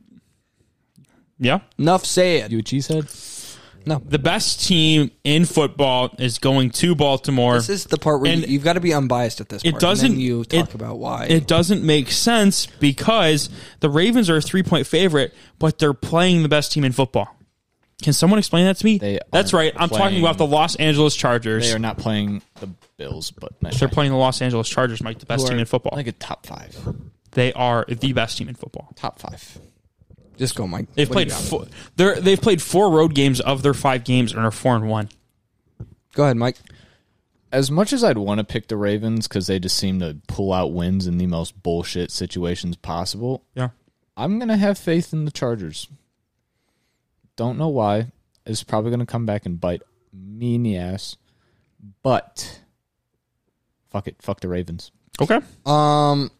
Speaker 1: Yeah.
Speaker 2: Enough said.
Speaker 3: You what she said?
Speaker 2: No.
Speaker 1: The best team in football is going to Baltimore.
Speaker 2: This is the part where
Speaker 1: And
Speaker 2: you, you've got to be unbiased at this
Speaker 1: it
Speaker 2: part.
Speaker 1: doesn't-
Speaker 2: And then you talk
Speaker 1: it-
Speaker 2: about why.
Speaker 1: It doesn't make sense because the Ravens are a three-point favorite, but they're playing the best team in football. Can someone explain that to me?
Speaker 3: They
Speaker 1: That's
Speaker 3: aren't
Speaker 1: right. I'm talking
Speaker 3: playing-
Speaker 1: about the Los Angeles Chargers.
Speaker 3: They are not playing the Bills, but
Speaker 1: They're playing the Los Angeles Chargers, Mike, the best team in football.
Speaker 3: Like a top five.
Speaker 1: They are the best team in football.
Speaker 3: Top five.
Speaker 2: Just go, Mike.
Speaker 1: They've
Speaker 2: What do you
Speaker 1: played
Speaker 2: got?
Speaker 1: four, they're, they've played four road games of their five games and are four and one.
Speaker 2: Go ahead, Mike.
Speaker 3: As much as I'd want to pick the Ravens because they just seem to pull out wins in the most bullshit situations possible,
Speaker 1: Yeah.
Speaker 3: I'm going to have faith in the Chargers. Don't know why. It's probably going to come back and bite me in the ass. But fuck it. Fuck the Ravens.
Speaker 1: Okay.
Speaker 2: Um,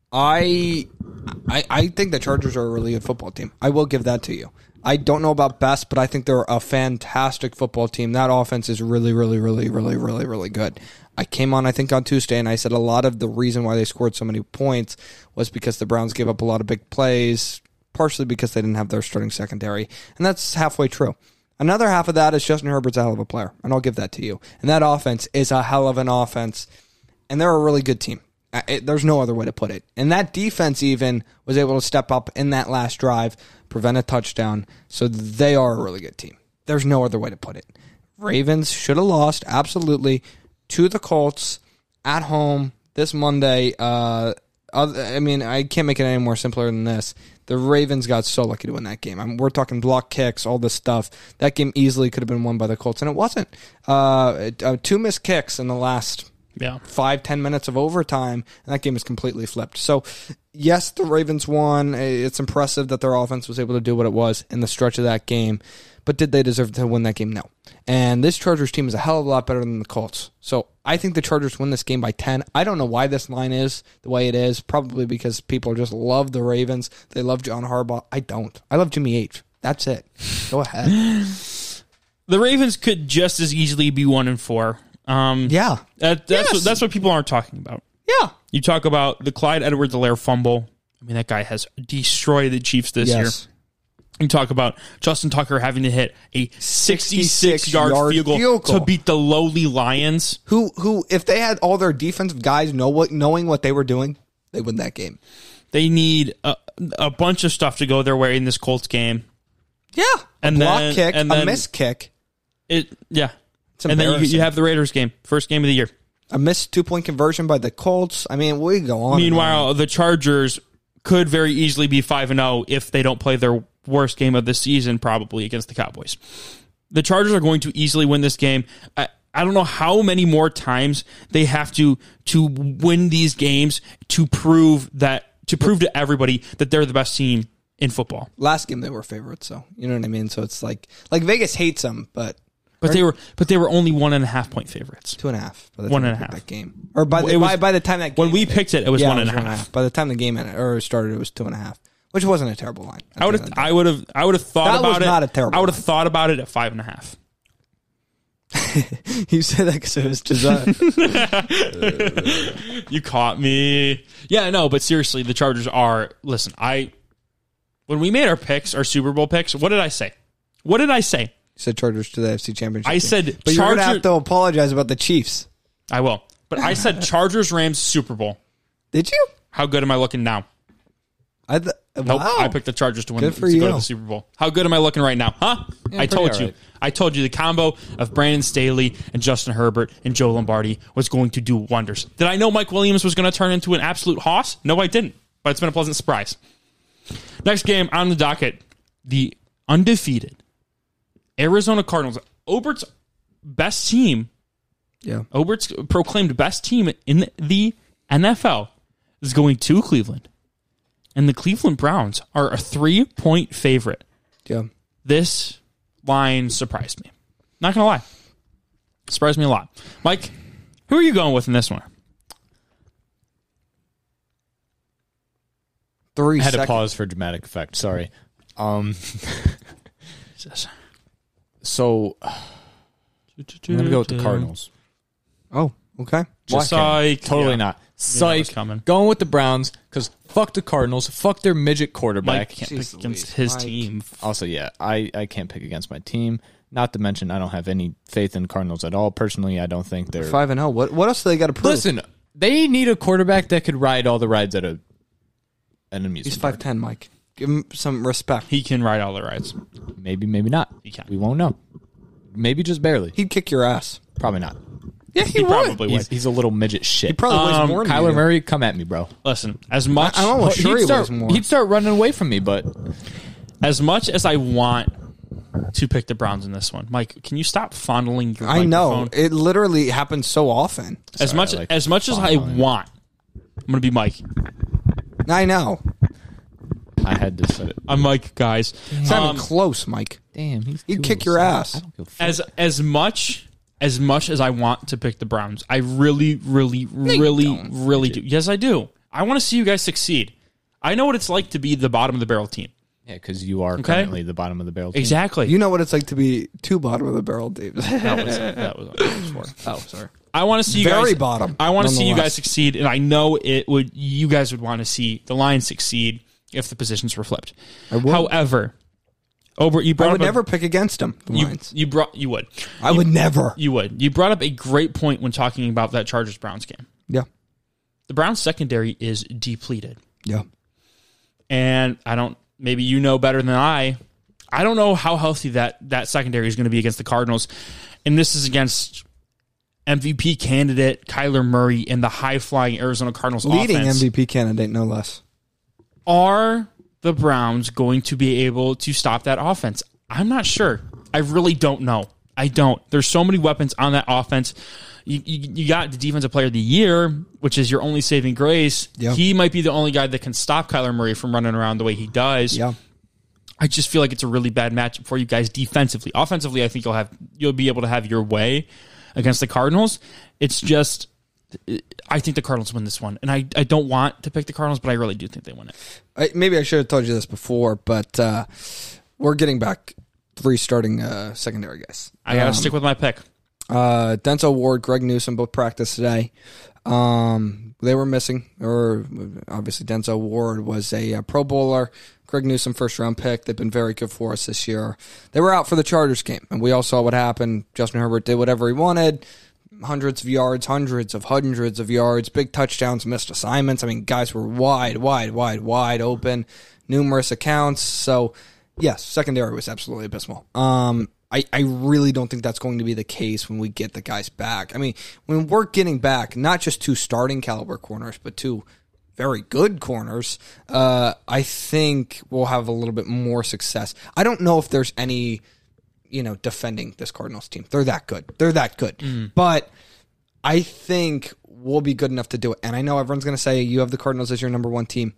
Speaker 2: I, I, I think the Chargers are a really good football team. I will give that to you. I don't know about best, but I think they're a fantastic football team. That offense is really, really, really, really, really, really good. I came on, I think, on Tuesday, and I said a lot of the reason why they scored so many points was because the Browns gave up a lot of big plays, partially because they didn't have their starting secondary, and that's halfway true. Another half of that is Justin Herbert's a hell of a player, and I'll give that to you. And that offense is a hell of an offense, and they're a really good team. Uh, It, there's no other way to put it. And that defense even was able to step up in that last drive, prevent a touchdown. So they are a really good team. There's no other way to put it. Ravens should have lost, absolutely, to the Colts at home this Monday. Uh, other, I mean, I can't make it any more simpler than this. The Ravens got so lucky to win that game. I mean, we're talking block kicks, all this stuff. That game easily could have been won by the Colts, and it wasn't. Uh, uh, two missed kicks in the last
Speaker 1: Yeah.
Speaker 2: five, ten minutes of overtime, and that game is completely flipped. So, yes, the Ravens won. It's impressive that their offense was able to do what it was in the stretch of that game, but did they deserve to win that game? No. And this Chargers team is a hell of a lot better than the Colts. So, I think the Chargers win this game by ten. I don't know why this line is the way it is. Probably because people just love the Ravens. They love John Harbaugh. I don't. I love Jimmy H. That's it. Go ahead.
Speaker 1: The Ravens could just as easily be one and four. Um,
Speaker 2: Yeah.
Speaker 1: that, that's
Speaker 2: Yes.
Speaker 1: what, that's what people aren't talking about.
Speaker 2: Yeah.
Speaker 1: You talk about the Clyde Edwards-Helaire fumble. I mean, that guy has destroyed the Chiefs this year.
Speaker 2: Yes.
Speaker 1: You talk about Justin Tucker having to hit a sixty-six-yard
Speaker 2: yard
Speaker 1: field goal,
Speaker 2: field goal.
Speaker 1: to beat the lowly Lions.
Speaker 2: Who who if they had all their defensive guys know what knowing what they were doing, they win that game.
Speaker 1: They need a, a bunch of stuff to go their way in this Colts game.
Speaker 2: Yeah.
Speaker 1: And
Speaker 2: a block
Speaker 1: then-
Speaker 2: kick,
Speaker 1: and
Speaker 2: a
Speaker 1: then-
Speaker 2: miss kick,
Speaker 1: It yeah,
Speaker 2: It's
Speaker 1: and then you,
Speaker 2: embarrassing.
Speaker 1: you have the Raiders game, first game of the year.
Speaker 2: a missed two point conversion by the Colts. I mean, we go on. and
Speaker 1: Meanwhile,
Speaker 2: on.
Speaker 1: the Chargers could very easily be five and zero if they don't play their worst game of the season, probably against the Cowboys. The Chargers are going to easily win this game. I, I don't know how many more times they have to to win these games to prove that to prove to everybody that they're the best team in football.
Speaker 2: last game they were favorites, so you know what I mean. So it's like like Vegas hates them, but
Speaker 1: But they were but they were only one and a half point favorites.
Speaker 2: two and a half. By the
Speaker 1: One
Speaker 2: time
Speaker 1: and
Speaker 2: we
Speaker 1: a
Speaker 2: picked
Speaker 1: half.
Speaker 2: That game, or by the,
Speaker 1: It was-
Speaker 2: by, by the time that game
Speaker 1: When we
Speaker 2: ended.
Speaker 1: picked it, it was
Speaker 2: Yeah,
Speaker 1: one
Speaker 2: it
Speaker 1: and
Speaker 2: was
Speaker 1: a half.
Speaker 2: By the time the game ended, or started, it was two and a half, which wasn't a terrible line.
Speaker 1: I would have I would have I would have thought
Speaker 2: That was
Speaker 1: about it.
Speaker 2: not a terrible
Speaker 1: I would have
Speaker 2: line.
Speaker 1: thought about it at five and a half.
Speaker 2: You said that because it was Giselle.
Speaker 1: You caught me. Yeah, no, but seriously, the Chargers are. Listen, I when we made our picks, our Super Bowl picks, what did I say? What did I say?
Speaker 2: said Chargers to the A F C Championship.
Speaker 1: I
Speaker 2: game.
Speaker 1: said
Speaker 2: but you're
Speaker 1: Charger-
Speaker 2: gonna have to apologize about the Chiefs.
Speaker 1: I will. But I said Chargers Rams Super Bowl.
Speaker 2: Did you?
Speaker 1: How good am I looking now?
Speaker 2: I th-
Speaker 1: Nope.
Speaker 2: wow.
Speaker 1: I picked the Chargers to win
Speaker 2: Good for
Speaker 1: to
Speaker 2: you.
Speaker 1: go to the Super Bowl. How good am I looking right now? Huh?
Speaker 3: Yeah,
Speaker 1: I
Speaker 3: pretty
Speaker 1: told
Speaker 3: all
Speaker 1: you.
Speaker 3: right.
Speaker 1: I told you the combo of Brandon Staley and Justin Herbert and Joe Lombardi was going to do wonders. Did I know Mike Williams was going to turn into an absolute hoss? No, I didn't. But it's been a pleasant surprise. Next game on the docket, the undefeated Arizona Cardinals. Obert's best team,
Speaker 2: Yeah.
Speaker 1: Obert's proclaimed best team in the N F L is going to Cleveland. And the Cleveland Browns are a three-point favorite.
Speaker 2: Yeah.
Speaker 1: This line surprised me. Not going to lie. Surprised me a lot. Mike, who are you going with in this one?
Speaker 2: Three
Speaker 3: I had
Speaker 2: seconds.
Speaker 3: to pause for dramatic effect. Sorry. Um, so I'm gonna go with the Cardinals.
Speaker 2: Oh, okay.
Speaker 1: Just
Speaker 2: Why?
Speaker 1: psych.
Speaker 3: Totally
Speaker 1: Yeah.
Speaker 3: not.
Speaker 1: that was
Speaker 3: Psych.
Speaker 1: coming.
Speaker 3: Going with the Browns because fuck the Cardinals. Fuck their midget
Speaker 1: Mike
Speaker 3: quarterback.
Speaker 1: can't
Speaker 2: Jeez
Speaker 1: pick against
Speaker 2: Louise,
Speaker 1: his
Speaker 2: Mike.
Speaker 1: team.
Speaker 3: Also, yeah, I, I can't pick against my team. Not to mention, I don't have any faith in Cardinals at all. Personally, I don't think they're.
Speaker 2: Five and zero. What? What else do they got to prove?
Speaker 3: Listen, they need a quarterback that could ride all the rides at a an amusement
Speaker 2: He's five
Speaker 3: park.
Speaker 2: ten, Mike. Give him some respect.
Speaker 1: He can ride all the rides.
Speaker 3: Maybe, maybe not.
Speaker 1: He can.
Speaker 3: We won't know. Maybe just barely.
Speaker 2: He'd kick your ass.
Speaker 3: Probably not.
Speaker 2: Yeah, he,
Speaker 1: He
Speaker 2: would.
Speaker 1: probably
Speaker 3: He's,
Speaker 1: would.
Speaker 3: he's a little midget shit.
Speaker 2: He probably
Speaker 1: Um,
Speaker 2: weighs more than
Speaker 3: Kyler
Speaker 2: you.
Speaker 3: Murray, come at me, bro.
Speaker 1: Listen, as much
Speaker 2: I'm almost sure
Speaker 3: he'd
Speaker 2: he
Speaker 3: start,
Speaker 2: weighs more.
Speaker 3: he'd start running away from me, but
Speaker 1: as much as I want to pick the Browns in this one, Mike, can you stop fondling your
Speaker 2: I know.
Speaker 1: microphone?
Speaker 2: It literally happens so often.
Speaker 1: As
Speaker 3: Sorry,
Speaker 1: much
Speaker 3: I like
Speaker 1: as much as I
Speaker 3: fondling.
Speaker 1: want, I'm gonna be Mike.
Speaker 2: I know.
Speaker 3: I had to set it.
Speaker 1: I'm Mike, guys.
Speaker 2: It's not
Speaker 1: Um,
Speaker 2: even close, Mike.
Speaker 3: Damn, he's
Speaker 2: He'd
Speaker 3: cool
Speaker 2: kick
Speaker 3: as
Speaker 2: your
Speaker 3: fuck.
Speaker 2: ass.
Speaker 3: I don't give a fuck.
Speaker 1: as as much as much as I want to pick the Browns, I really, really, really,
Speaker 2: don't.
Speaker 1: really do. Yes, I do. I want to see you guys succeed. I know what it's like to be the bottom of the barrel team.
Speaker 3: Yeah, because you are currently the bottom of the barrel. Team.
Speaker 1: Exactly.
Speaker 2: You know what it's like to be two bottom of the barrel, Dave.
Speaker 1: that was that was, that was for.
Speaker 2: oh, sorry.
Speaker 1: I want to see you
Speaker 2: Very
Speaker 1: guys
Speaker 2: bottom,
Speaker 1: I want to see you
Speaker 2: nonetheless.
Speaker 1: guys succeed, and I know it would. You guys would want to see the Lions succeed if the positions were flipped.
Speaker 2: I would.
Speaker 1: However, Ober, you brought
Speaker 2: I would
Speaker 1: up a-
Speaker 2: never pick against him. The
Speaker 1: you,
Speaker 2: Lions.
Speaker 1: you brought you would
Speaker 2: I would never.
Speaker 1: you would you brought up a great point when talking about that Chargers Browns game.
Speaker 2: Yeah.
Speaker 1: The Browns secondary is depleted.
Speaker 2: Yeah.
Speaker 1: And I don't, maybe you know better than I. I don't know how healthy that, that secondary is going to be against the Cardinals. And this is against M V P candidate Kyler Murray and the high-flying Arizona Cardinals
Speaker 2: Leading
Speaker 1: offense.
Speaker 2: M V P candidate, no less.
Speaker 1: Are the Browns going to be able to stop that offense? I'm not sure. I really don't know. I don't. There's so many weapons on that offense. You, you, you got the defensive player of the year, which is your only saving grace.
Speaker 2: Yeah.
Speaker 1: He might be the only guy that can stop Kyler Murray from running around the way he does.
Speaker 2: Yeah.
Speaker 1: I just feel like it's a really bad matchup for you guys defensively. Offensively, I think you'll have you'll be able to have your way against the Cardinals. It's just I think the Cardinals win this one, and I, I don't want to pick the Cardinals, but I really do think they win it.
Speaker 2: I, maybe I should have told you this before, but uh, we're getting back three starting uh, secondary guys.
Speaker 1: I gotta
Speaker 2: Um,
Speaker 1: stick with my pick.
Speaker 2: Uh, Denzel Ward, Greg Newsome both practiced today. Um, they were missing, or obviously Denzel Ward was a, uh Pro Bowler. Greg Newsome, first round pick. They've been very good for us this year. They were out for the Chargers game, and we all saw what happened. Justin Herbert did whatever he wanted. Hundreds of yards, hundreds of hundreds of yards, big touchdowns, missed assignments. I mean, guys were wide, wide, wide, wide open, numerous accounts. So, yes, secondary was absolutely abysmal. Um, I, I really don't think that's going to be the case when we get the guys back. I mean, when we're getting back, not just two starting caliber corners, but two very good corners, uh, I think we'll have a little bit more success. I don't know if there's any, you know, defending this Cardinals team. They're that good. They're that good.
Speaker 1: Mm.
Speaker 2: But I think we'll be good enough to do it. And I know everyone's going to say you have the Cardinals as your number one team.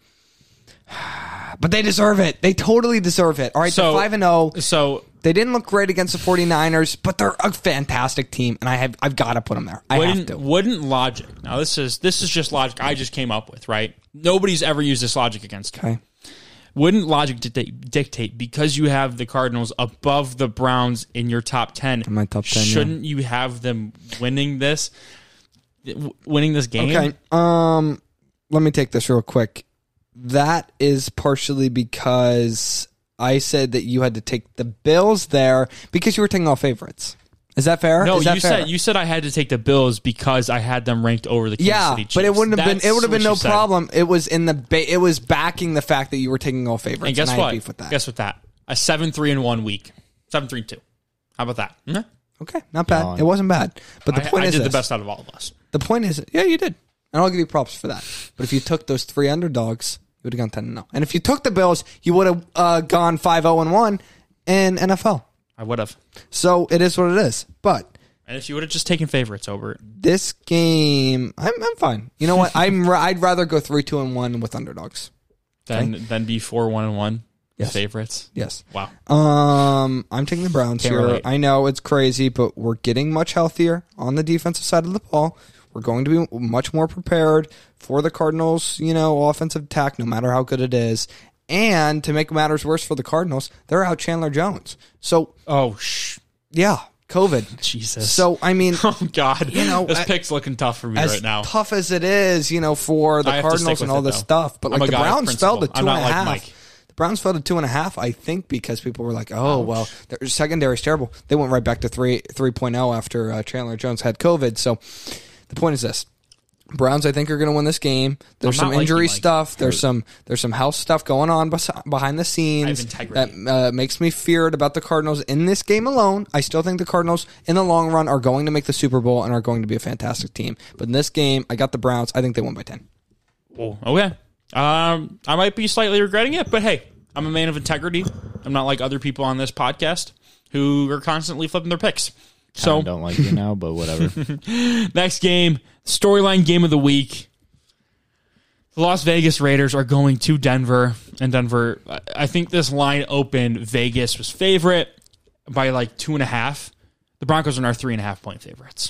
Speaker 2: But they deserve it. They totally deserve it. All right,
Speaker 1: So-
Speaker 2: they're five and oh.
Speaker 1: So
Speaker 2: They didn't look great against the 49ers, but they're a fantastic team, and I have I've got to put them there. I have
Speaker 1: wouldn't
Speaker 2: to.
Speaker 1: wouldn't logic? Now this is this is just logic I just came up with, right? Nobody's ever used this logic against me.
Speaker 2: Okay.
Speaker 1: Wouldn't logic dictate, dictate because you have the Cardinals above the Browns in your top ten?
Speaker 2: In my top ten, yeah.
Speaker 1: shouldn't you have them winning this, w- winning this game?
Speaker 2: Okay. Um, let me take this real quick. That is partially because I said that you had to take the Bills there because you were taking all favorites. Is that fair?
Speaker 1: No,
Speaker 2: Is that
Speaker 1: you
Speaker 2: fair?
Speaker 1: said you said I had to take the Bills because I had them ranked over the Kansas
Speaker 2: yeah,
Speaker 1: City Chiefs.
Speaker 2: but it wouldn't have
Speaker 1: That's
Speaker 2: been. It would have been
Speaker 1: what
Speaker 2: no
Speaker 1: you said.
Speaker 2: problem. It was in the. Ba- it was backing the fact that you were taking all favorites.
Speaker 1: And guess
Speaker 2: I had
Speaker 1: what?
Speaker 2: beef with that.
Speaker 1: Guess what? That a seven three in one week, seven three two. How about that? Mhm.
Speaker 2: Okay, not bad.
Speaker 3: on.
Speaker 2: It wasn't bad. But the
Speaker 1: I,
Speaker 2: point
Speaker 1: I
Speaker 2: is
Speaker 1: did
Speaker 2: this.
Speaker 1: the best out of all of us.
Speaker 2: The point is, yeah, you did, and I'll give you props for that. But if you took those three underdogs, you would have gone ten and zero. And if you took the Bills, you would have uh, gone five zero and one in N F L.
Speaker 1: I would have.
Speaker 2: So it is what it is. But
Speaker 1: And if you would have just taken favorites over it,
Speaker 2: this game, I'm I'm fine. You know what? I'm I'd rather go three two and one with underdogs.
Speaker 1: then then be four one and one.
Speaker 2: Yes.
Speaker 1: Favorites.
Speaker 2: Yes.
Speaker 1: Wow.
Speaker 2: Um, I'm taking the Browns
Speaker 1: Can't
Speaker 2: here.
Speaker 1: relate.
Speaker 2: I know it's crazy, but we're getting much healthier on the defensive side of the ball. We're going to be much more prepared for the Cardinals, you know, offensive attack, no matter how good it is. And to make matters worse for the Cardinals, they're out Chandler Jones. So,
Speaker 1: Oh sh.
Speaker 2: yeah, COVID.
Speaker 1: Jesus.
Speaker 2: So, I mean,
Speaker 1: Oh God.
Speaker 2: You know,
Speaker 1: this
Speaker 2: I-
Speaker 1: pick's looking tough for me
Speaker 2: as
Speaker 1: right now.
Speaker 2: tough as it is, you know, for the
Speaker 1: I have to
Speaker 2: Cardinals
Speaker 1: stick
Speaker 2: and
Speaker 1: with
Speaker 2: all
Speaker 1: it,
Speaker 2: this
Speaker 1: though.
Speaker 2: stuff, but
Speaker 1: I'm
Speaker 2: like
Speaker 1: a
Speaker 2: the
Speaker 1: guy of
Speaker 2: Browns fell to
Speaker 1: principle.
Speaker 2: two
Speaker 1: I'm
Speaker 2: and a
Speaker 1: not like
Speaker 2: half.
Speaker 1: Mike.
Speaker 2: The Browns fell to two and a half, I think, because people were like, "Oh, well, their secondary is terrible." They went right back to three three point oh after uh, Chandler Jones had COVID. So the point is this: Browns, I think, are going to win this game. There's
Speaker 1: I'm
Speaker 2: some
Speaker 1: not like
Speaker 2: injury
Speaker 1: you, Mike.
Speaker 2: stuff. There's some there's some health stuff going on bes- behind the scenes that
Speaker 1: integrity.
Speaker 2: uh, makes me feared about the Cardinals in this game alone. I still think the Cardinals, in the long run, are going to make the Super Bowl and are going to be a fantastic team. But in this game, I got the Browns. I think they win by ten.
Speaker 1: Oh, okay. Um, I might be slightly regretting it, but hey, I'm a man of integrity. I'm not like other people on this podcast who are constantly flipping their picks.
Speaker 3: So
Speaker 1: So
Speaker 3: don't like you now, but whatever.
Speaker 1: next game, storyline game of the week. The Las Vegas Raiders are going to Denver, and Denver, I- I think this line opened. Vegas was favorite by like two and a half. The Broncos are now three and a half point favorites.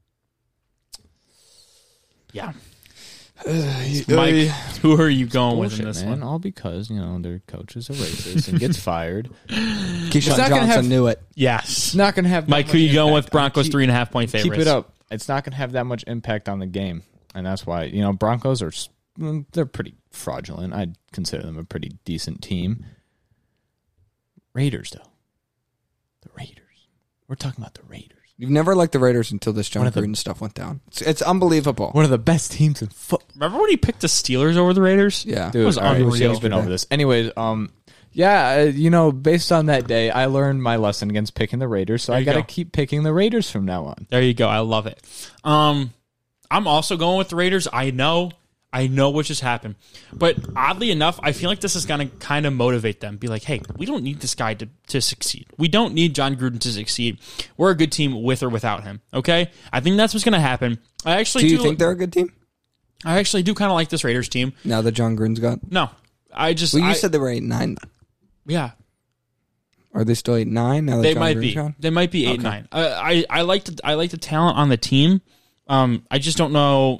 Speaker 1: Yeah. Mike, who are you going with in
Speaker 3: Bullshit,
Speaker 1: this
Speaker 3: man.
Speaker 1: one?
Speaker 3: All because, you know, their coach is a racist and gets fired.
Speaker 2: Keyshawn
Speaker 3: not gonna
Speaker 2: Johnson
Speaker 3: have-
Speaker 2: knew it.
Speaker 1: Yes.
Speaker 3: It's not going to have that
Speaker 1: Mike,
Speaker 3: much
Speaker 1: who you going with?
Speaker 3: impact.
Speaker 1: Broncos
Speaker 3: Keep-
Speaker 1: three and a half point favorites.
Speaker 3: Keep it up. It's not going to have that much impact on the game, and that's why, you know, Broncos are s- mm, they're pretty fraudulent. I'd consider them a pretty decent team. Raiders, though, the Raiders. We're talking about the Raiders.
Speaker 2: You've never liked the Raiders until this John
Speaker 3: One of the-
Speaker 2: Gruden stuff went down. It's, it's unbelievable.
Speaker 3: One of the best teams in football.
Speaker 1: Remember when he picked the Steelers over the Raiders?
Speaker 2: Yeah.
Speaker 3: Dude,
Speaker 1: was
Speaker 3: all right,
Speaker 1: unreal.
Speaker 3: we've been over this. Anyways, um, yeah, uh, you know, based on that day, I learned my lesson against picking the Raiders, so
Speaker 1: There
Speaker 3: I
Speaker 1: you
Speaker 3: got to
Speaker 1: go.
Speaker 3: keep picking the Raiders from now on.
Speaker 1: There you go. I love it. Um, I'm also going with the Raiders. I know. I know what just happened. But oddly enough, I feel like this is going to kind of motivate them. Be like, hey, we don't need this guy to, to succeed. We don't need John Gruden to succeed. We're a good team with or without him. Okay? I think that's what's going to happen. I actually
Speaker 2: Do
Speaker 1: do,
Speaker 2: you think they're a good team?
Speaker 1: I actually do kind of like this Raiders team.
Speaker 2: Now that John Gruden's gone?
Speaker 1: No. I just
Speaker 2: Well, you
Speaker 1: I-
Speaker 2: said they were eight and nine.
Speaker 1: yeah.
Speaker 2: Are they still eight and nine now that
Speaker 1: They
Speaker 2: John
Speaker 1: might
Speaker 2: Gruden's
Speaker 1: be.
Speaker 2: gone?
Speaker 1: They might be eight
Speaker 2: Okay.
Speaker 1: and nine. I, I I like the I like the talent on the team. Um, I just don't know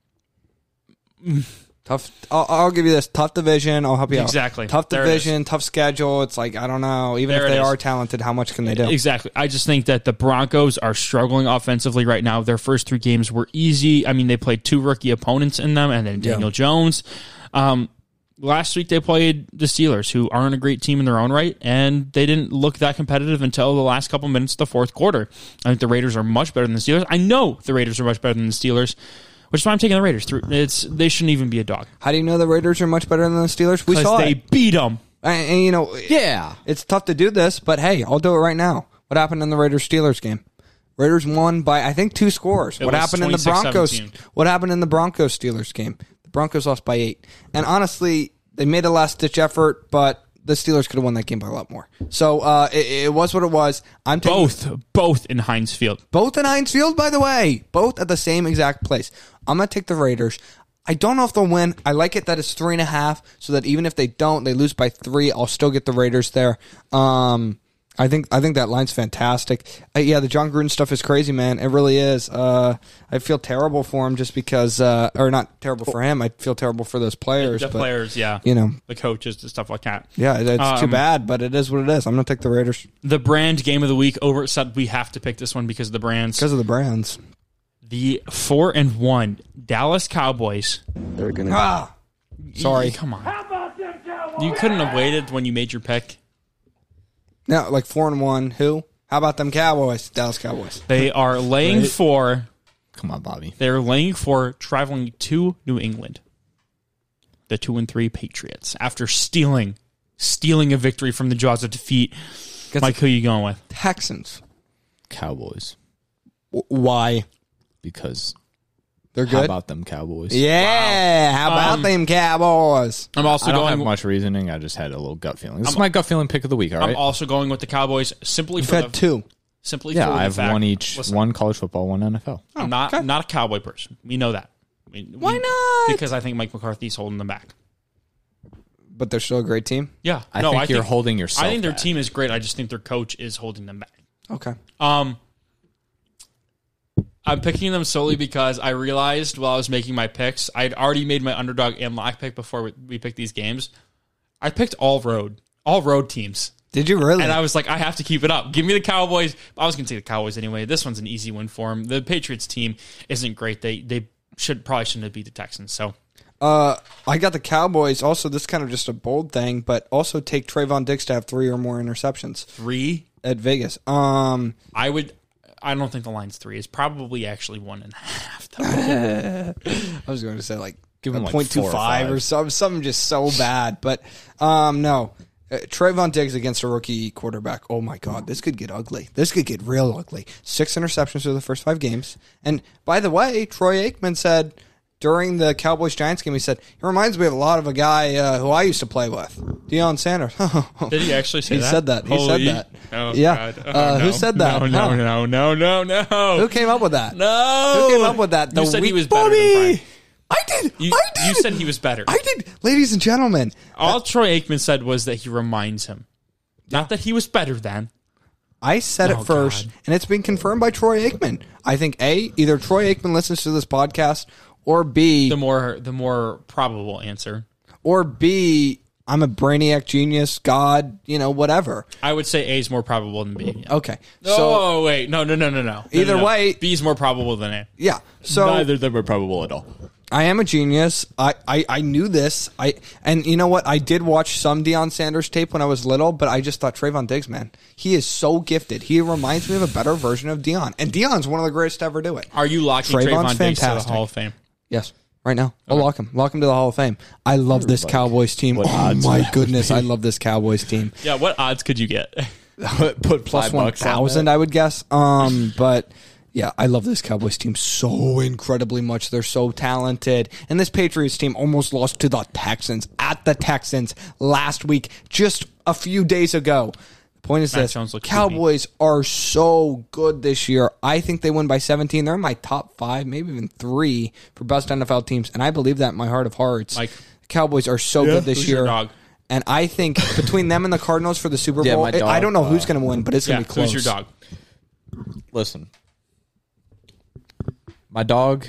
Speaker 2: Tough. I'll, I'll give you this. Tough division. I'll help you
Speaker 1: Exactly.
Speaker 2: out. Tough
Speaker 1: There it
Speaker 2: division, tough schedule. It's like, I don't know. Even
Speaker 1: There
Speaker 2: if
Speaker 1: it
Speaker 2: they
Speaker 1: is.
Speaker 2: are talented, how much can they do?
Speaker 1: exactly. I just think that the Broncos are struggling offensively right now. Their first three games were easy. I mean, they played two rookie opponents in them, and then Daniel
Speaker 2: Yeah.
Speaker 1: Jones. Um, last week they played the Steelers, who aren't a great team in their own right, and they didn't look that competitive until the last couple minutes of the fourth quarter. I think the Raiders are much better than the Steelers. I know the Raiders are much better than the Steelers, which is why I'm taking the Raiders. Through it's they shouldn't even be a dog
Speaker 2: How do you know the Raiders are much better than the Steelers? We
Speaker 1: because
Speaker 2: saw
Speaker 1: they
Speaker 2: it.
Speaker 1: beat them.
Speaker 2: And, and, you know,
Speaker 3: Yeah.
Speaker 2: it's tough to do this, but hey, I'll do it right now. What happened in the Raiders-Steelers game? Raiders won by, I think, two scores.
Speaker 1: It
Speaker 2: what
Speaker 1: was
Speaker 2: happened in the
Speaker 1: twenty-six
Speaker 2: Broncos?
Speaker 1: seventeen.
Speaker 2: What happened in the Broncos-Steelers game? The Broncos lost by eight. And honestly, they made a last-ditch effort, but the Steelers could have won that game by a lot more. So uh, it, it was what it was. I'm taking
Speaker 1: Both, both in Heinz Field.
Speaker 2: Both in Heinz Field, by the way. Both at the same exact place. I'm going to take the Raiders. I don't know if they'll win. I like it that it's three and a half, so that even if they don't, they lose by three, I'll still get the Raiders there. Um, I think I think that line's fantastic. Uh, yeah, the John Gruden stuff is crazy, man. It really is. Uh, I feel terrible for him just because, uh, or not terrible for him. I feel terrible for those players.
Speaker 1: The
Speaker 2: but,
Speaker 1: players, yeah.
Speaker 2: You know,
Speaker 1: The coaches and stuff like that.
Speaker 2: yeah, it's too
Speaker 1: Um,
Speaker 2: bad, but it is what it is. I'm going to take the Raiders
Speaker 1: The brand game of the week. Over said we have to pick this one because of the brands.
Speaker 2: because of the Browns.
Speaker 1: The four and one Dallas Cowboys.
Speaker 2: Ah, sorry.
Speaker 1: Come on.
Speaker 4: How about them Cowboys?
Speaker 1: You couldn't have waited when you made your pick.
Speaker 2: No, like four and one. Who? How about them Cowboys? Dallas Cowboys.
Speaker 1: They are laying
Speaker 3: Right.
Speaker 1: for.
Speaker 3: Come on, Bobby.
Speaker 1: They're laying for traveling to New England. The two and three Patriots after stealing, stealing a victory from the jaws of defeat.
Speaker 2: Gets
Speaker 1: Mike, who are you going with?
Speaker 2: Texans.
Speaker 3: Cowboys.
Speaker 2: W- why?
Speaker 3: Because
Speaker 2: They're
Speaker 3: how
Speaker 2: good.
Speaker 3: about them Cowboys?
Speaker 2: Yeah. How about
Speaker 1: Um,
Speaker 2: them Cowboys?
Speaker 1: I'm also
Speaker 3: I don't
Speaker 1: going.
Speaker 3: have much reasoning. I just had a little gut feeling. This is
Speaker 1: I'm-
Speaker 3: my gut feeling pick of the week, all
Speaker 1: I'm
Speaker 3: right?
Speaker 1: also going with the Cowboys simply
Speaker 2: You've
Speaker 1: for
Speaker 2: had
Speaker 1: the,
Speaker 2: two.
Speaker 1: simply
Speaker 3: yeah,
Speaker 1: for the
Speaker 3: I have
Speaker 1: fact,
Speaker 3: one each.
Speaker 1: Listen,
Speaker 3: One college football, one N F L.
Speaker 1: I'm not
Speaker 2: okay.
Speaker 1: not a Cowboy person. We know that. I mean,
Speaker 2: Why
Speaker 1: we-
Speaker 2: not?
Speaker 1: Because I think Mike McCarthy's holding them back.
Speaker 2: But they're still a great team.
Speaker 1: Yeah,
Speaker 3: I
Speaker 1: no,
Speaker 3: think
Speaker 1: I
Speaker 3: you're
Speaker 1: think,
Speaker 3: holding yourself
Speaker 1: I think their
Speaker 3: back.
Speaker 1: team is great. I just think their coach is holding them back.
Speaker 2: Okay.
Speaker 1: Um, I'm picking them solely because I realized while I was making my picks, I'd already made my underdog and lock pick before we, we picked these games. I picked all road, all road teams.
Speaker 2: Did you really?
Speaker 1: And I was like, I have to keep it up. Give me the Cowboys. I was going to say the Cowboys anyway. This one's an easy win for them. The Patriots team isn't great. They they should probably shouldn't have beat the Texans. So
Speaker 2: Uh, I got the Cowboys. Also, this is kind of just a bold thing, but also take Trayvon Diggs to have three or more interceptions
Speaker 1: three,
Speaker 2: at Vegas. Um,
Speaker 1: I would. I don't think the line's three. It's probably actually one and a half. Though.
Speaker 2: I was going to say like
Speaker 3: Give him like
Speaker 2: point two
Speaker 3: four or
Speaker 2: five
Speaker 3: five.
Speaker 2: or something, something just so bad. But um, no, uh, Trayvon Diggs against a rookie quarterback. Oh my God, this could get ugly. This could get real ugly. Six interceptions through the first five games. And by the way, Troy Aikman said during the Cowboys Giants game, he said he reminds me of a lot of a guy uh, who I used to play with, Deion Sanders.
Speaker 1: Did he actually say
Speaker 2: He
Speaker 1: that?
Speaker 2: said that. He
Speaker 1: Holy-
Speaker 2: said that.
Speaker 1: Oh,
Speaker 2: Yeah.
Speaker 1: God. Oh,
Speaker 2: Uh, who
Speaker 1: no.
Speaker 2: said that?
Speaker 1: No, no,
Speaker 2: Huh.
Speaker 1: no, no, no, no.
Speaker 2: Who came up with that?
Speaker 1: No.
Speaker 2: Who came up with that?
Speaker 1: You
Speaker 2: The
Speaker 1: said he
Speaker 2: weak
Speaker 1: was better than
Speaker 2: Bobby!
Speaker 1: Brian.
Speaker 2: I did.
Speaker 1: You,
Speaker 2: I did.
Speaker 1: you said he was better.
Speaker 2: I did. Ladies and gentlemen,
Speaker 1: All Troy Aikman said was that he reminds him. Not that he was better than.
Speaker 2: I said
Speaker 1: Oh,
Speaker 2: it first,
Speaker 1: God.
Speaker 2: and it's been confirmed by Troy Aikman. I think A, either Troy Aikman listens to this podcast, or B,
Speaker 1: The more the more probable answer.
Speaker 2: or B, I'm a brainiac genius, God, you know, whatever.
Speaker 1: I would say A is more probable than B. Yeah.
Speaker 2: Okay, so
Speaker 1: oh, wait. No, no, no, no, no. No,
Speaker 2: Either
Speaker 1: no, no.
Speaker 2: way-
Speaker 1: B is more probable than A.
Speaker 2: yeah, so
Speaker 3: Neither of them are probable at all.
Speaker 2: I am a genius. I, I, I knew this. I and you know what? I did watch some Deion Sanders tape when I was little, but I just thought Trayvon Diggs, man, he is so gifted. He reminds me of a better version of Deion, and Deion's one of the greatest to ever do it.
Speaker 1: Are you locking
Speaker 2: Trayvon's
Speaker 1: Trayvon Diggs to the
Speaker 2: fantastic.
Speaker 1: Hall of Fame?
Speaker 2: Yes, right now. I'll lock him. Lock him to the Hall of Fame. I love this
Speaker 3: like,
Speaker 2: Cowboys team.
Speaker 3: what
Speaker 2: Oh
Speaker 3: odds
Speaker 2: my
Speaker 3: would that
Speaker 2: goodness, I love this Cowboys team.
Speaker 1: Yeah, what odds could you get?
Speaker 3: Put
Speaker 2: Plus
Speaker 3: five
Speaker 2: one
Speaker 3: bucks on
Speaker 2: thousand,
Speaker 3: that.
Speaker 2: I would guess. Um, but yeah, I love this Cowboys team so incredibly much. They're so talented, and this Patriots team almost lost to the Texans at the Texans last week, just a few days ago. The point is
Speaker 1: Mac
Speaker 2: this:
Speaker 1: Jones looks
Speaker 2: Cowboys are so good this year. I think they win by seventeen. They're in my top five, maybe even three for best N F L teams, and I believe that in my heart of hearts.
Speaker 1: Mike.
Speaker 2: The Cowboys are so good this
Speaker 1: Who's
Speaker 2: year.
Speaker 1: your dog?
Speaker 2: And I think between them and the Cardinals for the Super
Speaker 3: Yeah,
Speaker 2: Bowl,
Speaker 3: my
Speaker 2: it- I
Speaker 3: dog,
Speaker 2: don't know who's
Speaker 3: uh,
Speaker 2: going to win, but it's
Speaker 1: Yeah,
Speaker 2: going to be close.
Speaker 1: who's your dog?
Speaker 3: Listen, my dog,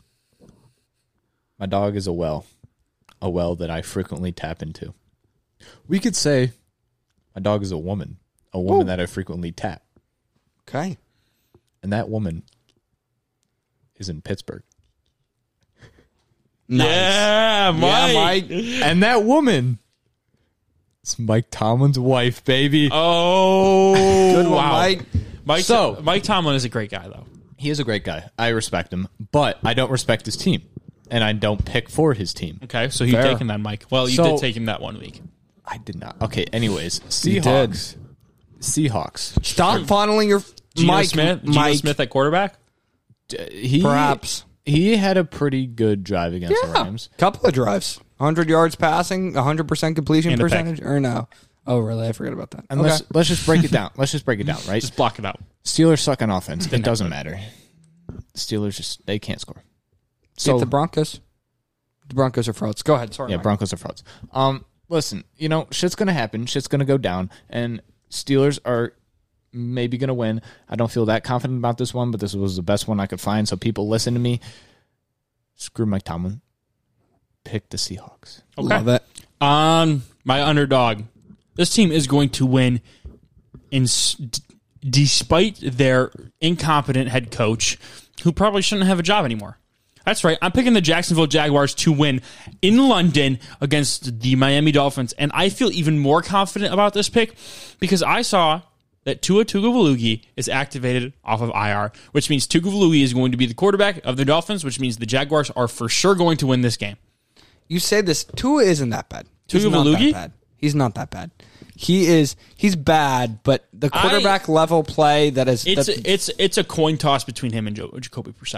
Speaker 3: my dog is a well, a well that I frequently tap into. We could say my dog is a woman, a woman
Speaker 2: Ooh.
Speaker 3: that I frequently tap,
Speaker 2: Okay.
Speaker 3: and that woman is in Pittsburgh.
Speaker 2: Nice.
Speaker 1: Yeah, Mike.
Speaker 3: And that woman is Mike Tomlin's wife, baby.
Speaker 1: Oh,
Speaker 2: Good one,
Speaker 1: wow.
Speaker 2: Mike.
Speaker 1: Mike,
Speaker 3: So-
Speaker 1: Mike Tomlin is a great guy, though.
Speaker 3: He is a great guy. I respect him, but I don't respect his team, and I don't pick for his team.
Speaker 1: Okay, so you
Speaker 2: Fair.
Speaker 1: take him then, Mike. Well, you
Speaker 3: So-
Speaker 1: did take him that one week.
Speaker 3: I did not. Okay, anyways,
Speaker 2: You did.
Speaker 3: Seahawks. Seahawks.
Speaker 2: Stop funneling your
Speaker 1: Geno
Speaker 2: Mike.
Speaker 1: Smith, Geno
Speaker 2: Mike,
Speaker 1: Smith at quarterback.
Speaker 3: He
Speaker 2: perhaps.
Speaker 3: he had a pretty good drive against the
Speaker 2: Yeah.
Speaker 3: Rams.
Speaker 2: Couple of drives. one hundred yards passing, one hundred percent completion
Speaker 1: And a pick.
Speaker 2: percentage, or no? Oh, really? I forgot about that.
Speaker 3: And
Speaker 2: Okay.
Speaker 3: let's let's just break it down. Let's just break it down, right?
Speaker 1: Just block it out.
Speaker 3: Steelers suck on offense. It doesn't matter. Steelers just they can't score.
Speaker 2: So
Speaker 3: So
Speaker 2: the Broncos. The Broncos are frauds. Go ahead. Sorry.
Speaker 3: yeah,
Speaker 2: Mike.
Speaker 3: Broncos are frauds. Um, listen, you know shit's gonna happen. Shit's gonna go down, and Steelers are maybe gonna win. I don't feel that confident about this one, but this was the best one I could find. So people listen to me. Screw Mike Tomlin. Pick the Seahawks.
Speaker 1: Okay.
Speaker 2: Love it.
Speaker 1: On my underdog, this team is going to win in s- d- despite their incompetent head coach, who probably shouldn't have a job anymore. That's right. I'm picking the Jacksonville Jaguars to win in London against the Miami Dolphins. And I feel even more confident about this pick because I saw that Tua Tagovailoa is activated off of I R, which means Tagovailoa is going to be the quarterback of the Dolphins, which means the Jaguars are for sure going to win this game.
Speaker 2: You say this, Tua isn't that bad. He's not
Speaker 1: Tagovailoa?
Speaker 2: that bad. He's not that bad. He is. He's bad, but the quarterback I, level play that is.
Speaker 1: It's
Speaker 2: that,
Speaker 1: a, it's it's a coin toss between him and Joe, Jacoby Brissett.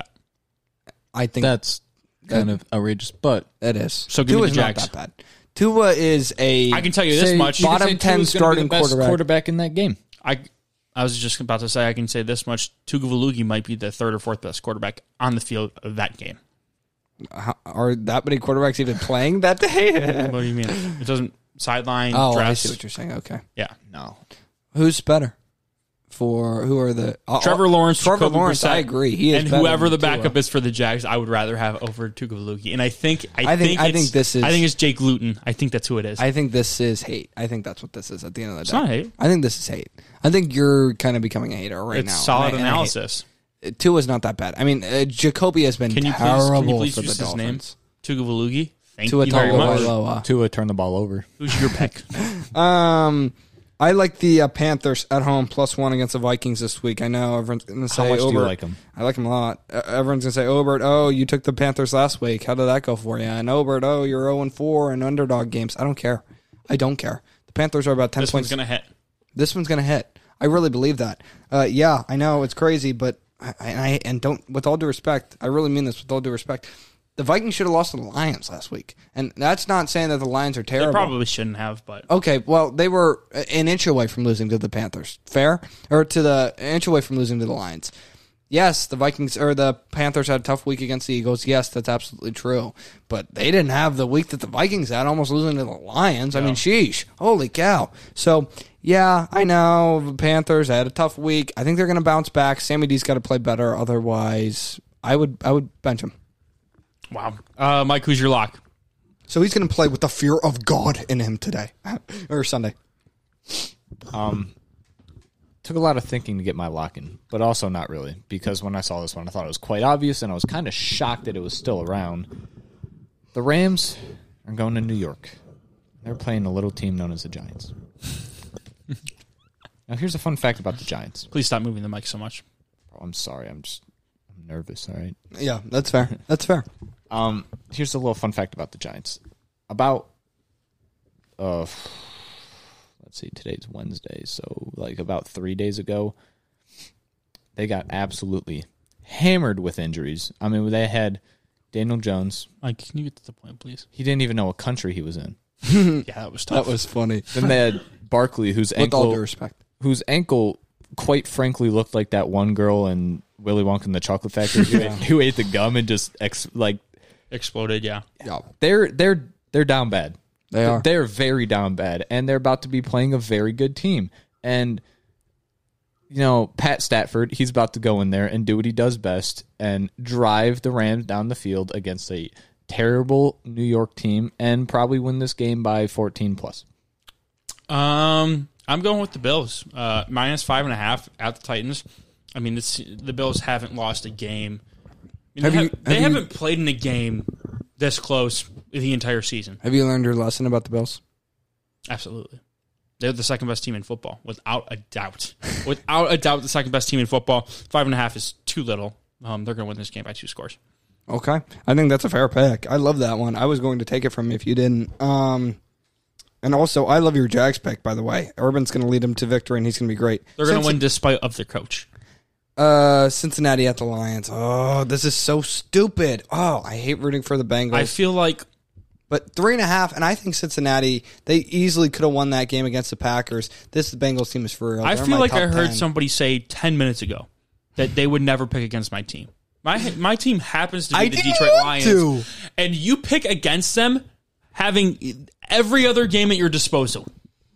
Speaker 2: I think
Speaker 3: That's kind of outrageous, but
Speaker 2: it is.
Speaker 1: So give me
Speaker 2: Tua's
Speaker 1: the Jags.
Speaker 2: not that bad. Tua is a.
Speaker 1: I can tell you this
Speaker 3: say-
Speaker 1: much.
Speaker 3: you could
Speaker 2: Bottom
Speaker 3: say
Speaker 2: ten
Speaker 3: Tua's gonna be
Speaker 2: starting
Speaker 3: the best
Speaker 2: quarterback.
Speaker 3: quarterback in that game.
Speaker 1: I I was just about to say I can say this much. Tagovailoa might be the third or fourth best quarterback on the field of that game.
Speaker 2: How- Are that many quarterbacks even playing that day?
Speaker 1: What do you mean? It doesn't sideline
Speaker 2: Oh,
Speaker 1: dress.
Speaker 2: I see what you're saying. Okay,
Speaker 1: Yeah.
Speaker 3: No.
Speaker 2: who's better? For who are the uh,
Speaker 1: Trevor Lawrence,
Speaker 2: Trevor
Speaker 1: Jacoby
Speaker 2: Lawrence,
Speaker 1: Brissett,
Speaker 2: I agree. He is
Speaker 1: and
Speaker 2: better
Speaker 1: whoever the
Speaker 2: than Tua.
Speaker 1: backup is for the Jags, I would rather have over Tagovailoa. And I think I,
Speaker 2: I think-
Speaker 1: think
Speaker 2: I
Speaker 1: it's-
Speaker 2: think this is-
Speaker 1: I think it's Jake Luton. I think that's who it is.
Speaker 2: I think this is hate. I think that's what this is at the end of the
Speaker 1: It's
Speaker 2: day.
Speaker 1: not hate.
Speaker 2: I think this is hate. I think you're kind of becoming a hater right
Speaker 1: it's
Speaker 2: now.
Speaker 1: solid
Speaker 2: And I- and I hate-
Speaker 1: analysis.
Speaker 2: Tua's not that bad. I mean, uh, Jacoby has been
Speaker 1: Can you please
Speaker 2: terrible
Speaker 1: can you please
Speaker 2: for the
Speaker 1: use his name?
Speaker 2: Dolphins.
Speaker 1: Tagovailoa. Thank
Speaker 2: Tua
Speaker 1: you very much.
Speaker 2: Tagovailoa.
Speaker 3: Tua turned the ball over.
Speaker 1: Who's your pick?
Speaker 2: Um, I like the uh, Panthers at home plus one against the Vikings this week. I know everyone's going to say
Speaker 3: How much do you
Speaker 2: Obert-
Speaker 3: like him?
Speaker 2: I like him a lot. Uh, everyone's going to say, Obert, oh, you took the Panthers last week. How did that go for you? And Obert, oh, you're zero and four in underdog games. I don't care. I don't care. The Panthers are about ten
Speaker 1: This
Speaker 2: points.
Speaker 1: one's gonna hit.
Speaker 2: This one's going to hit. I really believe that. Uh, yeah, I know it's crazy, but I, I and don't with all due respect, I really mean this with all due respect. The Vikings should have lost to the Lions last week, and that's not saying that the Lions are
Speaker 1: They
Speaker 2: terrible.
Speaker 1: probably shouldn't have, but
Speaker 2: Okay, well, they were an inch away from losing to the Panthers. Fair? Or to the an inch away from losing to the Lions. Yes, the Vikings or the Panthers had a tough week against the Eagles. Yes, that's absolutely true. But they didn't have the week that the Vikings had, almost losing to the Lions. I mean, sheesh. Holy cow. So, yeah, I know the Panthers had a tough week. I think they're going to bounce back. Sammy D's got to play better. Otherwise, I would I would bench him.
Speaker 1: wow. Uh, Mike, who's your lock?
Speaker 2: So he's going to play with the fear of God in him today. or Sunday.
Speaker 3: Um, took a lot of thinking to get my lock in, but also not really, because when I saw this one, I thought it was quite obvious, and I was kind of shocked that it was still around. The Rams are going to New York. They're playing a little team known as the Giants. Now, here's a fun fact about the Giants.
Speaker 1: Please stop moving the mic so much.
Speaker 3: Oh, I'm sorry, I'm just I'm nervous, all right?
Speaker 2: Yeah, that's fair. That's fair.
Speaker 3: Um, here's a little fun fact about the Giants. About, uh, let's see, today's Wednesday, so like about three days ago, they got absolutely hammered with injuries. I mean, they had Daniel Jones.
Speaker 1: Mike, can you get to the point, please?
Speaker 3: He didn't even know what country he was in.
Speaker 1: Yeah, that was tough.
Speaker 2: That was funny.
Speaker 3: Then they had Barkley, whose
Speaker 2: With all due
Speaker 3: ankle,
Speaker 2: respect.
Speaker 3: whose ankle, quite frankly, looked like that one girl in Willy Wonka and the Chocolate Factory who, ate, who ate the gum and just ex, like
Speaker 1: Exploded, yeah.
Speaker 2: Yeah,
Speaker 3: they're they're they're down bad.
Speaker 2: they are.
Speaker 3: They're very down bad, and they're about to be playing a very good team. And you know, Pat Stafford, he's about to go in there and do what he does best and drive the Rams down the field against a terrible New York team and probably win this game by fourteen plus.
Speaker 1: Um, I'm going with the Bills. Uh, minus five and a half at the Titans. I mean, this, the Bills haven't lost a game. I mean,
Speaker 2: Have
Speaker 1: they
Speaker 2: you-
Speaker 1: have, they
Speaker 2: have you-
Speaker 1: haven't played in a game this close the entire season.
Speaker 2: Have you learned your lesson about the Bills?
Speaker 1: Absolutely. They're the second best team in football, without a doubt. Without a doubt, the second best team in football. Five and a half is too little. Um, they're going to win this game by two scores.
Speaker 2: Okay. I think that's a fair pick. I love that one. I was going to take it from you if you didn't. Um, and also, I love your Jags pick, by the way. Urban's going to lead them to victory, and he's going to be great.
Speaker 1: They're going to
Speaker 2: Cinci-
Speaker 1: win despite of their coach.
Speaker 2: Uh, Cincinnati at the Lions. Oh, this is so stupid. Oh, I hate rooting for the Bengals.
Speaker 1: I feel like
Speaker 2: But three and a half, and I think Cincinnati, they easily could have won that game against the Packers. This Bengals team is for real.
Speaker 1: I
Speaker 2: They're
Speaker 1: feel
Speaker 2: my
Speaker 1: like I
Speaker 2: top
Speaker 1: heard
Speaker 2: ten.
Speaker 1: somebody say ten minutes ago that they would never pick against my team. My my team happens to be
Speaker 2: I
Speaker 1: the
Speaker 2: didn't
Speaker 1: Detroit
Speaker 2: want
Speaker 1: Lions,
Speaker 2: to.
Speaker 1: and you pick against them, having every other game at your disposal.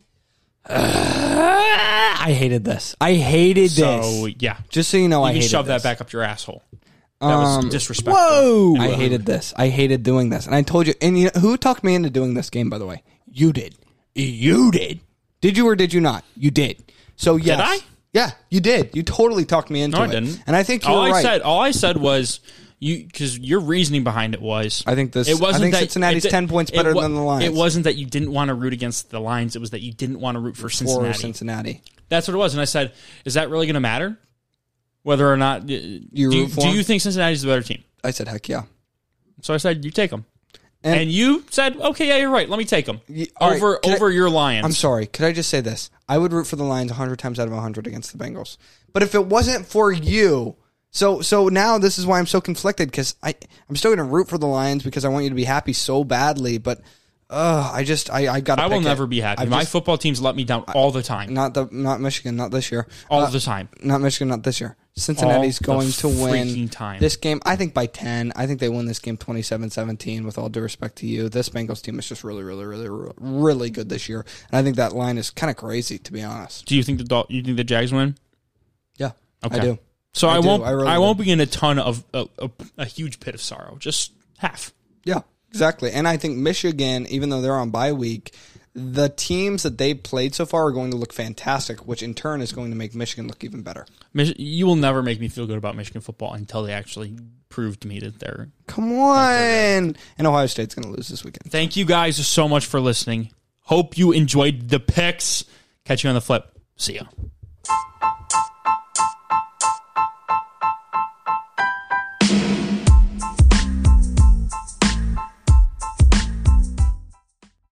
Speaker 2: I hated this. I hated
Speaker 1: So
Speaker 2: this.
Speaker 1: yeah,
Speaker 2: Just so you know,
Speaker 1: you
Speaker 2: I
Speaker 1: can
Speaker 2: hated
Speaker 1: shove
Speaker 2: this.
Speaker 1: that back up your asshole. That was
Speaker 2: Um,
Speaker 1: disrespectful.
Speaker 2: Whoa! I hated this. I hated doing this. And I told you, and you know, who talked me into doing this game, by the way? You did. You did. Did you or did you not? You did. So, yes.
Speaker 1: Did I?
Speaker 2: Yeah, you did. You totally talked me into
Speaker 1: No, I
Speaker 2: it.
Speaker 1: didn't.
Speaker 2: And I think you're
Speaker 1: all I
Speaker 2: right.
Speaker 1: said, all I said was, you because your reasoning behind it was
Speaker 2: I think this.
Speaker 1: it wasn't
Speaker 2: I think
Speaker 1: that
Speaker 2: Cincinnati's
Speaker 1: it,
Speaker 2: ten points
Speaker 1: it
Speaker 2: better
Speaker 1: wa-
Speaker 2: than the Lions.
Speaker 1: It wasn't that you didn't want to root against the Lions. It was that you didn't want to root for Cincinnati.
Speaker 2: for Cincinnati.
Speaker 1: That's what it was. And I said, is that really going to matter? Whether or not you do, you,
Speaker 2: root for
Speaker 1: do
Speaker 2: them?
Speaker 1: you think Cincinnati's the better team?
Speaker 2: I said, heck yeah.
Speaker 1: So I said, you take them.
Speaker 2: And-
Speaker 1: And, you said, okay, yeah, you're right. Let me take them
Speaker 2: Y- all right,
Speaker 1: over
Speaker 2: can I-
Speaker 1: over your Lions.
Speaker 2: I'm sorry. Could I just say this? I would root for the Lions one hundred times out of one hundred against the Bengals. But if it wasn't for you, so so now this is why I'm so conflicted because I I'm still going to root for the Lions because I want you to be happy so badly. But uh, I just I I got.
Speaker 1: I will
Speaker 2: pick
Speaker 1: never
Speaker 2: it.
Speaker 1: be happy.
Speaker 2: I've
Speaker 1: My
Speaker 2: just-
Speaker 1: football teams let me down all the time.
Speaker 2: not the not Michigan, not this year.
Speaker 1: All
Speaker 2: Uh,
Speaker 1: the time.
Speaker 2: Not Michigan, not this year. Cincinnati's
Speaker 1: All the
Speaker 2: going to win
Speaker 1: freaking time.
Speaker 2: this game. I think by ten. I think they win this game twenty-seven seventeen with all due respect to you. This Bengals team is just really, really, really, really, really good this year. And I think that line is kind of crazy, to be honest.
Speaker 1: Do you think the Dol- you think the Jags win?
Speaker 2: Yeah,
Speaker 1: Okay.
Speaker 2: I do.
Speaker 1: So
Speaker 2: I
Speaker 1: I,
Speaker 2: do.
Speaker 1: won't.
Speaker 2: I
Speaker 1: I,
Speaker 2: really
Speaker 1: won't
Speaker 2: do.
Speaker 1: be in a ton of a, a, a huge pit of sorrow. Just half.
Speaker 2: Yeah, exactly. And I think Michigan, even though they're on bye week, the teams that they've played so far are going to look fantastic, which in turn is going to make Michigan look even better.
Speaker 1: Mich- you will never make me feel good about Michigan football until they actually prove to me that they're.
Speaker 2: Come on. And Ohio State's going to lose this weekend.
Speaker 1: Thank you guys so much for listening. Hope you enjoyed the picks. Catch you on the flip. See ya.